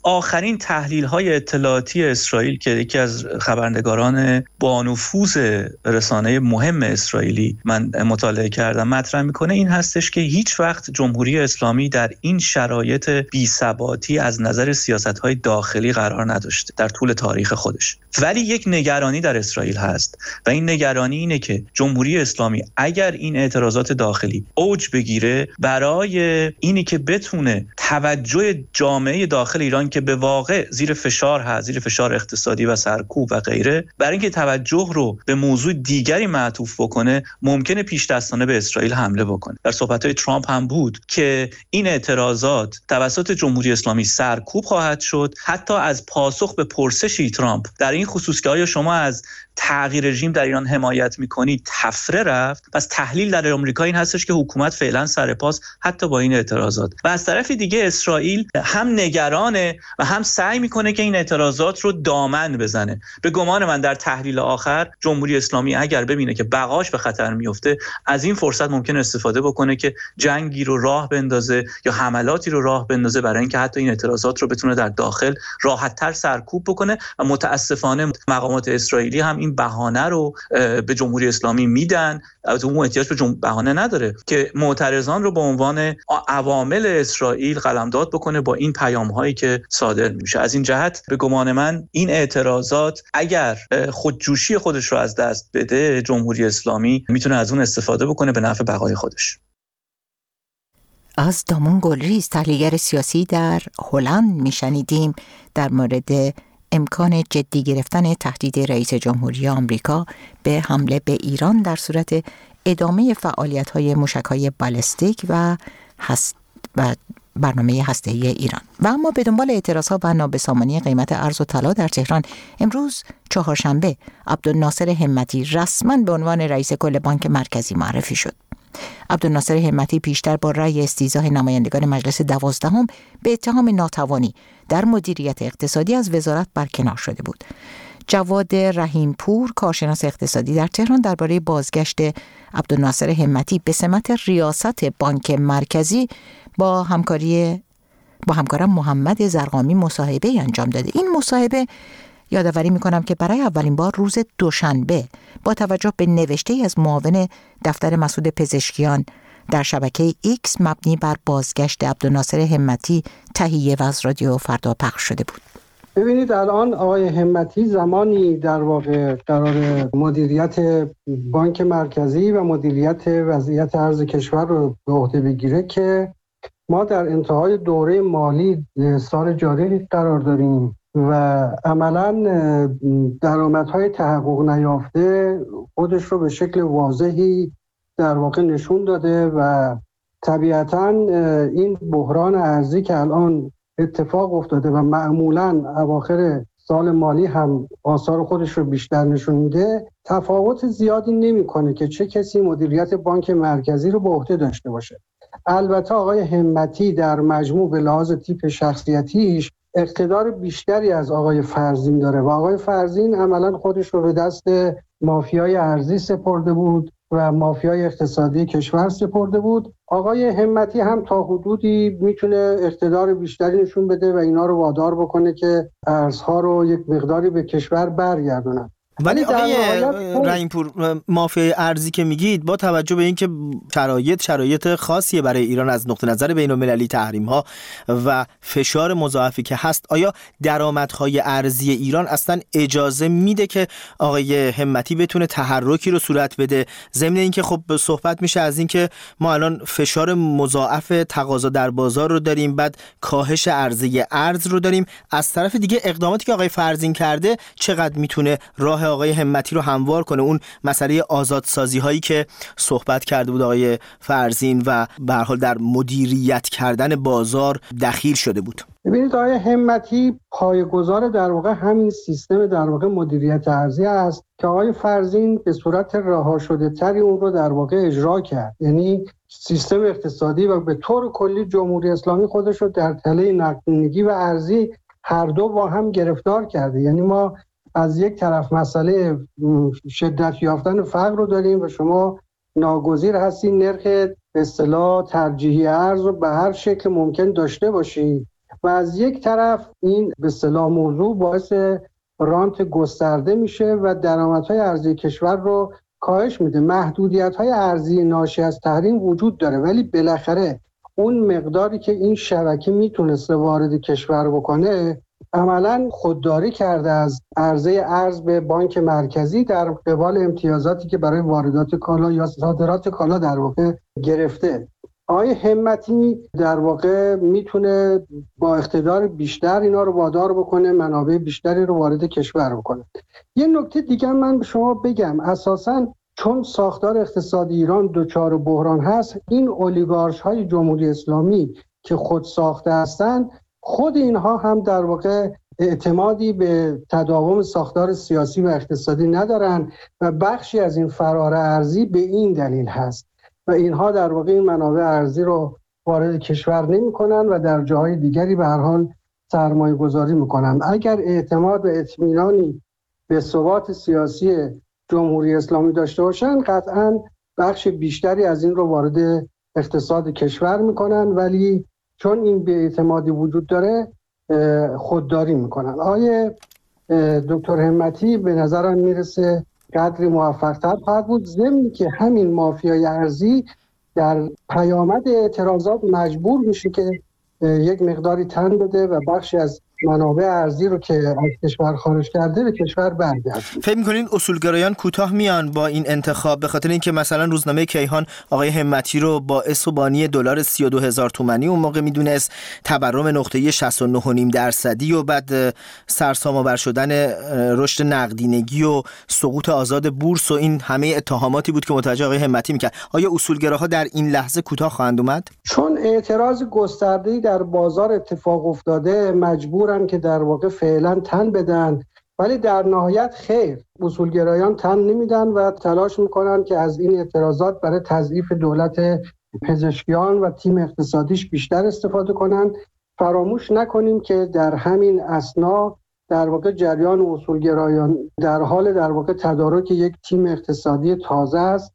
آخرین تحلیل‌های اطلاعاتی اسرائیل که یکی از خبرنگاران با نفوذ رسانه مهم اسرائیلی من مطالعه کردم مطرح میکنه این هستش که هیچ وقت جمهوری اسلامی در این شرایط بی‌ثباتی از نظر سیاست‌های داخلی قرار نداشته در طول تاریخ خودش. ولی یک نگرانی در اسرائیل هست و این نگرانی اینه که جمهوری اسلامی اگر این اعتراضات داخلی اوج بگیره، برای اینی که بتونه توجه جامعه داخل ایران که به واقع زیر فشار هست، زیر فشار اقتصادی و سرکوب و غیره، برای اینکه توجه رو به موضوع دیگری معطوف بکنه، ممکنه پیش دستانه به اسرائیل حمله بکنه. در صحبت‌های ترامپ هم بود که این اعتراضات توسط جمهوری اسلامی سرکوب خواهد شد، حتی از پاسخ به پرسشی ترامپ در این خصوص که آیا شما از تغییر رژیم در ایران حمایت میکنید تفره رفت. پس تحلیل در آمریکا این هستش که حکومت فعلا سر پاس حتی با این اعتراضات، و از طرف دیگه اسرائیل هم نگرانه و هم سعی میکنه که این اعتراضات رو دامن بزنه. به گمان من در تحلیل آخر جمهوری اسلامی اگر ببینه که بقاش به خطر میفته، از این فرصت ممکن استفاده بکنه که جنگی رو راه بندازه یا حملاتی رو راه بندازه برای اینکه حتی این اعتراضات رو بتونه در داخل راحت‌تر سرکوب بکنه. و متاسفانه مقامات اسرائیلی هم این بهانه رو به جمهوری اسلامی میدن. البته اون احتیاج به جم... بهانه نداره که معترضان رو به عنوان عوامل اسرائیل قلمداد بکنه با این پیام‌هایی که صادر میشه. از این جهت به گمان من این اعتراضات اگر خودجوشی خودش رو از دست بده، جمهوری اسلامی میتونه از اون استفاده بکنه به نفع بقای خودش. از دامون گلریز، تحلیلگر سیاسی در هلند، میشنیدیم در مورد امکان جدی گرفتن تهدید رئیس جمهوری آمریکا به حمله به ایران در صورت ادامه فعالیت‌های موشک‌های بالستیک و هست و برنامه هسته‌ای ایران. و اما به دنبال اعتراضات و نابسامانی قیمت ارز و طلا در تهران، امروز چهارشنبه عبدالناصر همتی رسما به عنوان رئیس کل بانک مرکزی معرفی شد. عبدالناصر همتی پیشتر با رأی استیضاح نمایندگان مجلس دوازدهم به اتهام ناتوانی در مدیریت اقتصادی از وزارت برکنار شده بود. جواد رحیمپور، کارشناس اقتصادی در تهران، درباره بازگشت عبدالناصر همتی به سمت ریاست بانک مرکزی با همکاری با همکارم محمد زرقامی مصاحبه انجام داده. این مصاحبه، یادآوری میکنم که برای اولین بار روز دوشنبه با توجه به نوشته‌ای از معاون دفتر مسعود پزشکیان در شبکه ایکس مبنی بر بازگشت عبدالناصر همتی تهیه و از رادیو فردا پخش شده بود. ببینید الان آقای همتی زمانی در واقع قرار مدیریت بانک مرکزی و مدیریت وضعیت ارز کشور رو به عهده بگیره که ما در انتهای دوره مالی سال جاری قرار داریم و عملاً درآمدهای تحقق نیافته خودش رو به شکل واضحی در واقع نشون داده و طبیعتاً این بحران ارزی که الان اتفاق افتاده و معمولاً اواخر سال مالی هم آثار خودش رو بیشتر نشون میده، تفاوت زیادی نمی‌کنه که چه کسی مدیریت بانک مرکزی رو به عهده داشته باشه. البته آقای همتی در مجموع به لحاظ تیپ شخصیتیش اقتدار بیشتری از آقای فرزین داره و آقای فرزین عملاً خودش رو به دست مافیای ارزی سپرده بود و مافیای اقتصادی کشور سپرده بود. آقای همتی هم تا حدودی میتونه اقتدار بیشتری نشون بده و اینا رو وادار بکنه که ارزها رو یک مقداری به کشور برگردونن. ولی آقای رحیمپور، مافیای ارزی که میگید با توجه به اینکه شرایط شرایط خاصیه برای ایران از نقطه نظر بین‌المللی، تحریم‌ها و فشار مضاعفی که هست، آیا درآمدهای ارزی ایران اصلا اجازه میده که آقای همتی بتونه تحرکی رو صورت بده؟ ضمن اینکه خب صحبت میشه از اینکه ما الان فشار مضاعف تقاضا در بازار رو داریم، بعد کاهش عرضه ارز رو داریم، از طرف دیگه اقداماتی که آقای فرزین کرده چقدر میتونه راه آقای همتی رو هموار کنه؟ اون مسئله آزادسازی هایی که صحبت کرده بود آقای فرزین و به هر حال در مدیریت کردن بازار دخیل شده بود. ببینید آقای همتی پایه‌گذار در واقع همین سیستم در واقع مدیریت ارزی است که آقای فرزین به صورت رها شده تری اون رو در واقع اجرا کرد. یعنی سیستم اقتصادی و به طور کلی جمهوری اسلامی خودش رو در تله نقدینگی و ارزی هر دو با هم گرفتار کرده. یعنی ما از یک طرف مسئله شدت یافتن فقر رو داریم و شما ناگزیر هستی نرخ به اصطلاح ترجیحی ارز رو به هر شکل ممکن داشته باشی. و از یک طرف این به اصطلاح موضوع باعث رانت گسترده میشه و درآمدهای ارزی کشور رو کاهش میده. محدودیت‌های ارزی ناشی از تحریم وجود داره، ولی بالاخره اون مقداری که این شبکه میتونسته وارد کشور بکنه عملاً خودداری کرده از عرضه ارز به بانک مرکزی در قبال امتیازاتی که برای واردات کالا یا صادرات کالا در واقع گرفته. آقای همتی در واقع میتونه با اقتدار بیشتر اینا رو وادار بکنه، منابع بیشتری رو وارد کشور بکنه. یه نکته دیگه من به شما بگم، اساساً چون ساختار اقتصادی ایران دچار بحران هست، این اولیگارش های جمهوری اسلامی که خود ساخته هستند، خود اینها هم در واقع اعتمادی به تداوم ساختار سیاسی و اقتصادی ندارن و بخشی از این فرار ارزی به این دلیل هست و اینها در واقع این منابع ارزی رو وارد کشور نمی کنن و در جاهای دیگری به هر حال سرمایه گذاری میکنن. اگر اعتماد و اطمینانی به ثبات سیاسی جمهوری اسلامی داشته باشن، قطعاً بخش بیشتری از این رو وارد اقتصاد کشور میکنن، ولی چون این بی‌اعتمادی وجود داره خودداری میکنن. آیه دکتر همتی به نظرم میرسه قدری موفق‌تر خواهد بود، ضمن که همین مافیای ارزی در پیامد اعتراضات مجبور میشه که یک مقداری تن بده و بخشی از منابع ارزی رو که از کشور خارج کرده به کشور برگرده. فکر می‌کنین اصولگرایان کوتاه میان با این انتخاب، به خاطر اینکه مثلا روزنامه کیهان آقای همتی رو باعث و بانی دلار سی و دو هزار تومانی اون موقع میدونست، تورم نقطه‌ای شصت و نه و نیم درصدی و بعد سرسام‌آور شدن رشد نقدینگی و سقوط آزاد بورس و این همه اتهاماتی بود که متوجه آقای همتی میکرد. آیا اصولگراها در این لحظه کوتاه خواهند اومد؟ چون اعتراض گسترده‌ای در بازار اتفاق افتاده مجبور که در واقع فعلا تن بدن، ولی در نهایت خیر، اصولگرایان تن نمیدن و تلاش میکنن که از این اعتراضات برای تضعیف دولت پزشکیان و تیم اقتصادیش بیشتر استفاده کنن. فراموش نکنیم که در همین اثنا در واقع جریان اصولگرایان در حال در واقع تدارک یک تیم اقتصادی تازه است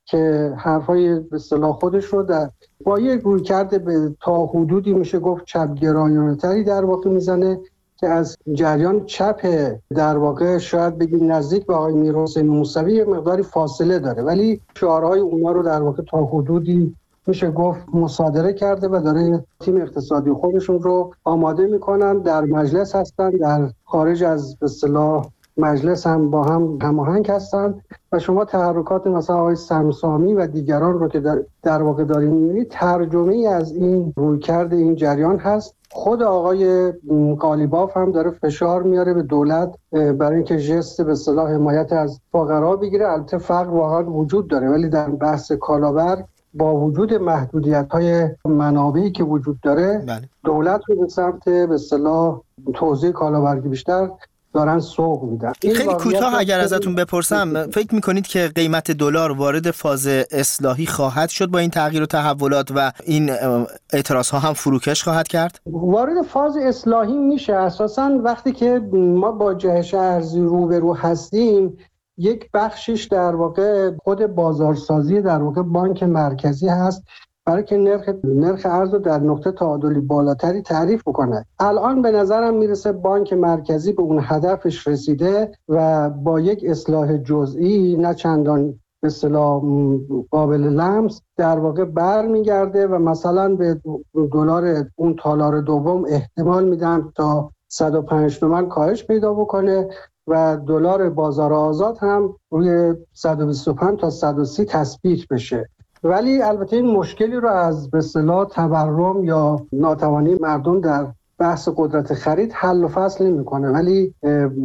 که حرفای به اصطلاح خودش رو در با یک رویکرد به تا حدودی میشه گفت چپگرایانه‌تری در واقع میزنه که از جریان چپ در واقع شاید بگیم نزدیک به آقای میرحسین موسوی مقداری فاصله داره، ولی شعارهای اونا رو در واقع تا حدودی میشه گفت مصادره کرده و داره تیم اقتصادی خودشون رو آماده میکنن، در مجلس هستن، در خارج از به اصطلاح مجلس هم با هم هماهنگ هستن و شما تحرکات مثلا آقای سمسامی و دیگران رو که در, در واقع دارین می‌بینید ترجمه ای از این رویکرد این جریان هست. خود آقای قالیباف هم داره فشار میاره به دولت برای اینکه ژست به اصطلاح حمایت از فقرا بگیره. البته فقر واقعا وجود داره، ولی در بحث کالابر با وجود محدودیت‌های منابعی که وجود داره بله. دولت رو به سمت به اصطلاح توزیع کالابرگی بیشتر دارن سوق میدن. خیلی کوتاه اگر ازتون بپرسم، فکر میکنید که قیمت دلار وارد فاز اصلاحی خواهد شد با این تغییر و تحولات و این اعتراض ها هم فروکش خواهد کرد؟ وارد فاز اصلاحی میشه اساساً وقتی که ما با جهش ارزی روبرو هستیم. یک بخشش در واقع خود بازارسازی در واقع بانک مرکزی هست برای که نرخ نرخ ارز رو در نقطه تعادلی بالاتری تعریف بکنه. الان به نظرم میرسه بانک مرکزی به اون هدفش رسیده و با یک اصلاح جزئی نه چندان به اصطلاح قابل لمس در واقع برمیگرده و مثلا به دلار اون تالار دوم احتمال میدم تا صد و پنج تومان کاهش پیدا بکنه و دلار بازار آزاد هم روی صد و بیست و پنج تا صد و سی تثبیت بشه. ولی البته این مشکلی رو از به اصطلاح تورم یا ناتوانی مردم در بحث قدرت خرید حل و فصل نمی‌کنه، ولی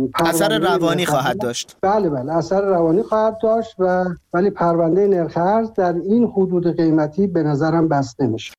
اثر روانی خواهد داشت. بله بله اثر روانی خواهد داشت و ولی پرونده نرخ ارز در این حدود قیمتی به نظرم بسته میشه.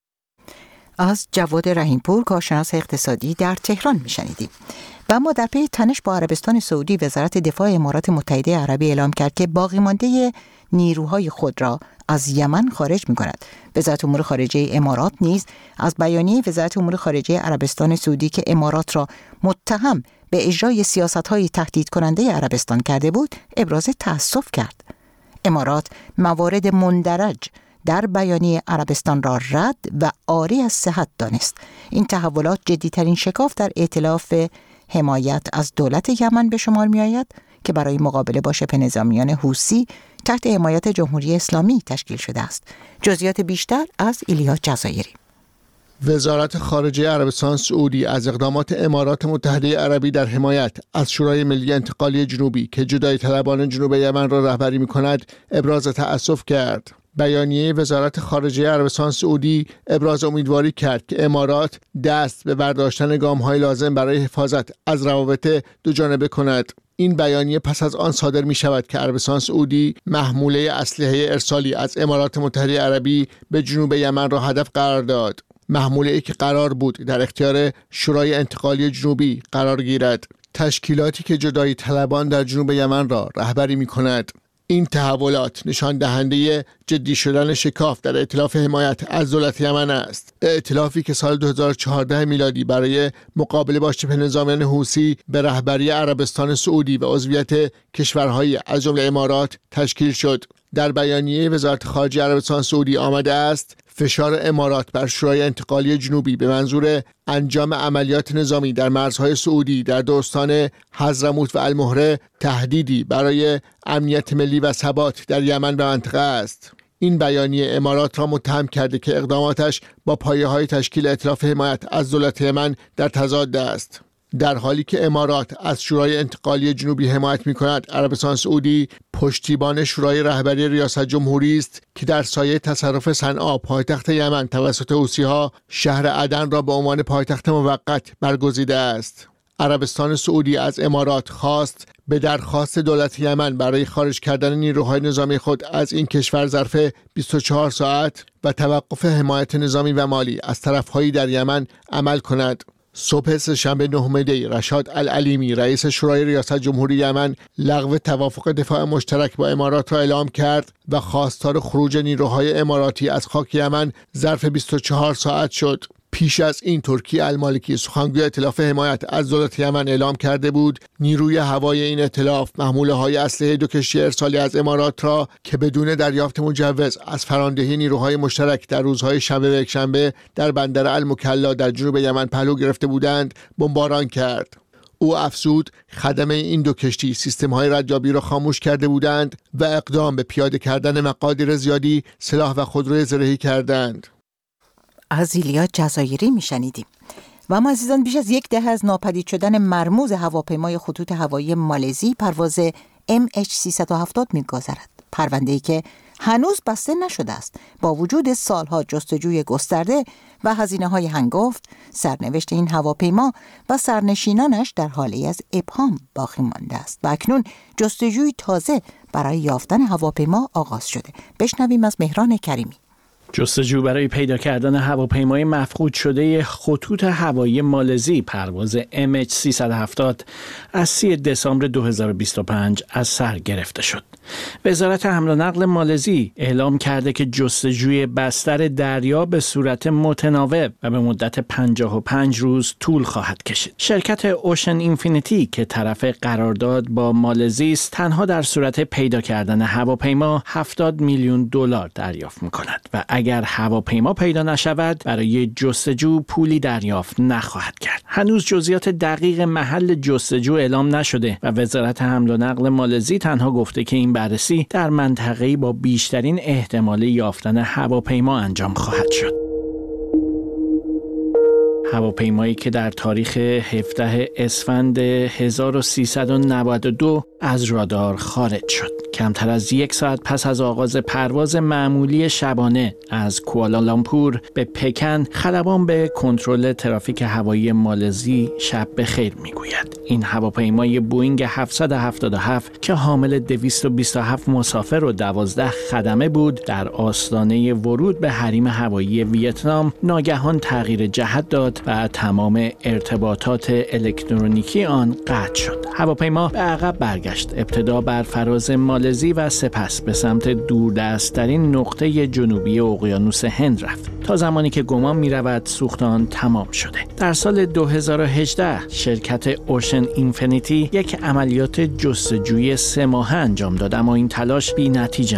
از جواد رحیمپور کارشناس اقتصادی در تهران میشنیدیم. و اما در پی تنش با عربستان سعودی، وزارت دفاع امارات متحده عربی اعلام کرد که باقی مانده نیروهای خود را از یمن خارج می‌کند. وزارت امور خارجه امارات نیز از بیانیه وزارت امور خارجه عربستان سعودی که امارات را متهم به اجرای سیاست‌های تهدید کننده عربستان کرده بود، ابراز تأسف کرد. امارات موارد مندرج در بیانیه عربستان را رد و عاری از صحت دانست. این تحولات جدی‌ترین شکاف در ائتلاف حمایت از دولت یمن به شمار می آید که برای مقابله با شبه نظامیان حوثی تحت حمایت جمهوری اسلامی تشکیل شده است. جزئیات بیشتر از ایلیا جزایری. وزارت خارجه عربستان سعودی از اقدامات امارات متحده عربی در حمایت از شورای ملی انتقالی جنوبی که جدایی طلبان جنوب یمن را رهبری می‌کند ابراز تأسف کرد. بیانیه وزارت خارجه عربستان سعودی ابراز امیدواری کرد که امارات دست به برداشتن گام‌های لازم برای حفاظت از روابط دو جانبه کند. این بیانیه پس از آن صادر می شود که عربستان سعودی محموله اسلحه ارسالی از امارات متحده عربی به جنوب یمن را هدف قرار داد. محموله‌ای که قرار بود در اختیار شورای انتقالی جنوبی قرار گیرد. تشکیلاتی که جدایی طلبان در جنوب یمن را رهبری می کند. این تحولات نشان دهنده جدی شدن شکاف در ائتلاف حمایت از دولت یمن است. ائتلافی که سال دو هزار و چهارده میلادی برای مقابله با شبه نظامیان حوثی به رهبری عربستان سعودی و عضویت کشورهای از جمله امارات تشکیل شد. در بیانیه وزارت خارجه عربستان سعودی آمده است فشار امارات بر شورای انتقالی جنوبی به منظور انجام عملیات نظامی در مرزهای سعودی در دو استان حضرموت و المهره تهدیدی برای امنیت ملی و ثبات در یمن و منطقه است. این بیانیه امارات را متهم کرده که اقداماتش با پایه‌های تشکیل ائتلاف حمایت از دولت یمن در تضاد است. در حالی که امارات از شورای انتقالی جنوبی حمایت می‌کند، عربستان سعودی پشتیبان شورای رهبری ریاست جمهوری است که در سایه تصرف صنعا پایتخت یمن توسط حوثی‌ها شهر عدن را به عنوان پایتخت موقت برگزیده است. عربستان سعودی از امارات خواست به درخواست دولت یمن برای خارج کردن نیروهای نظامی خود از این کشور ظرف بیست و چهار ساعت و توقف حمایت نظامی و مالی از طرف‌هایی در یمن عمل کند. صبح سه‌شنبه نهم دی رشاد العلیمی رئیس شورای ریاست جمهوری یمن لغو توافق دفاع مشترک با امارات را اعلام کرد و خواستار خروج نیروهای اماراتی از خاک یمن ظرف بیست و چهار ساعت شد. پیش از این ترکی المالکی سخنگوی ائتلاف حمایت از دولت یمن اعلام کرده بود نیروی هوایی این ائتلاف محموله‌های اسلحه دو کشتی ارسالی از امارات را که بدون دریافت مجوز از فرماندهی نیروهای مشترک در روزهای شنبه و یکشنبه در بندر المکلا در جنوب یمن پهلو گرفته بودند بمباران کرد. او افزود خدمه این دو کشتی سیستم‌های ردیابی را خاموش کرده بودند و اقدام به پیاده کردن مقادیر زیادی سلاح و خودروی زرهی کردند. از ایلیا جزایری میشنیدیم. و اما عزیزان، بیش از یک دهه از ناپدید شدن مرموز هواپیمای خطوط هوایی مالزی پرواز ام اچ سیصد و هفتاد می‌گذرد. پرونده‌ای که هنوز بسته نشده است. با وجود سالها جستجوی گسترده و هزینه‌های هنگفت، سرنوشت این هواپیما و سرنشینانش در حالی از ابهام باقی مانده است و اکنون جستجوی تازه برای یافتن هواپیما آغاز شده. بشنویم از مهران کریمی. جستجو برای پیدا کردن هواپیمای مفقود شده خطوط هوایی مالزی پرواز ام اچ سیصد و هفتاد از سی دسامبر دو هزار و بیست و پنج از سر گرفته شد. وزارت حمل و نقل مالزی اعلام کرده که جستجوی بستر دریا به صورت متناوب و به مدت پنجاه و پنج روز طول خواهد کشید. شرکت اوشن اینفینیتی که طرف قرارداد با مالزی است، تنها در صورت پیدا کردن هواپیما هفتاد میلیون دلار دریافت می‌کند و اگر هواپیما پیدا نشود برای جستجو پولی دریافت نخواهد کرد. هنوز جزئیات دقیق محل جستجو اعلام نشده و وزارت حمل و نقل مالزی تنها گفته که این بررسی در منطقه‌ای با بیشترین احتمال یافتن هواپیما انجام خواهد شد. هواپیمایی که در تاریخ هفدهم اسفند هزار و سیصد و نود و دو از رادار خارج شد. کمتر از یک ساعت پس از آغاز پرواز معمولی شبانه از کوالالامپور به پکن، خلبان به کنترل ترافیک هوایی مالزی شب بخیر میگوید. این هواپیمای بوئینگ هفتصد و هفتاد و هفت که حامل دویست و بیست و هفت مسافر و دوازده خدمه بود، در آستانه ورود به حریم هوایی ویتنام ناگهان تغییر جهت داد و تمام ارتباطات الکترونیکی آن قطع شد. هواپیما به عقب برگشت، ابتدا بر فراز مالزی و سپس به سمت دوردست‌ترین نقطه جنوبی اقیانوس هند رفت تا زمانی که گمان می‌رود سوخت آن تمام شده. در سال دو هزار و هجده شرکت اوشن اینفینیتی یک عملیات جستجوی سه ماهه انجام داد، اما این تلاش بی‌نتیجه ماند.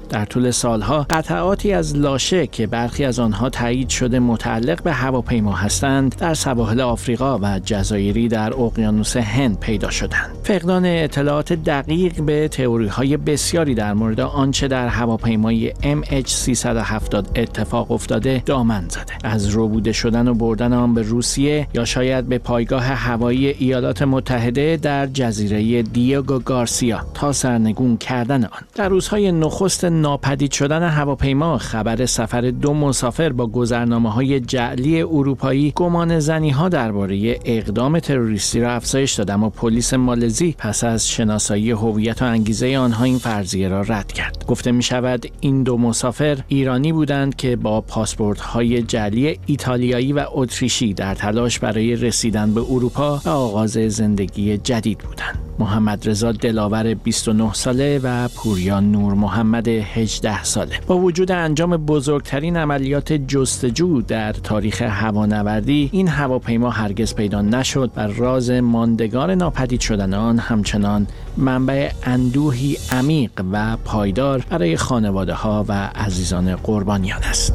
در طول سالها قطعاتی از لاشه که برخی از آنها تایید شده متعلق به هواپیما هستند در سواحل آفریقا و جزایری در اقیانوس هند پیدا شدند. فقدان اطلاعات دقیق به تئوری‌های بسیاری در مورد آنچه در هواپیمای ام اچ سیصد و هفتاد اتفاق افتاده دامن زده. از ربوده شدن و بردن آن به روسیه یا شاید به پایگاه هوایی ایالات متحده در جزیره دیگو گارسیا تا سرنگون کردن آن. در روزهای نخست ناپدید شدن هواپیما خبر سفر دو مسافر با گذرنامه‌های جعلی اروپایی گمان زنی‌ها درباره اقدام تروریستی را افزایش داد، اما پلیس مالزی پس از شناسایی هویت و انگیزه آنها این فرضیه را رد کرد. گفته می‌شود این دو مسافر ایرانی بودند که با پاسپورت‌های جعلی ایتالیایی و اتریشی در تلاش برای رسیدن به اروپا و آغاز زندگی جدید بودند. محمد رضا دلاور بیست و نه ساله و پوریا نور محمد هجده ساله. با وجود انجام بزرگترین عملیات جستجو در تاریخ هوانوردی، این هواپیما هرگز پیدا نشد و راز ماندگار ناپدید شدن آن همچنان منبع اندوهی عمیق و پایدار برای خانواده‌ها و عزیزان قربانیان است.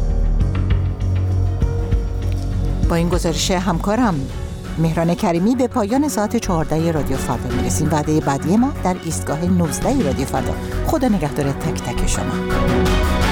با این گزارش همکارم مهران کریمی به پایان ساعت چهارده رادیو فردا میرسیم. وعده بعدی ما در ایستگاه نوزده رادیو فردا. خدا نگهدار تک تک شما.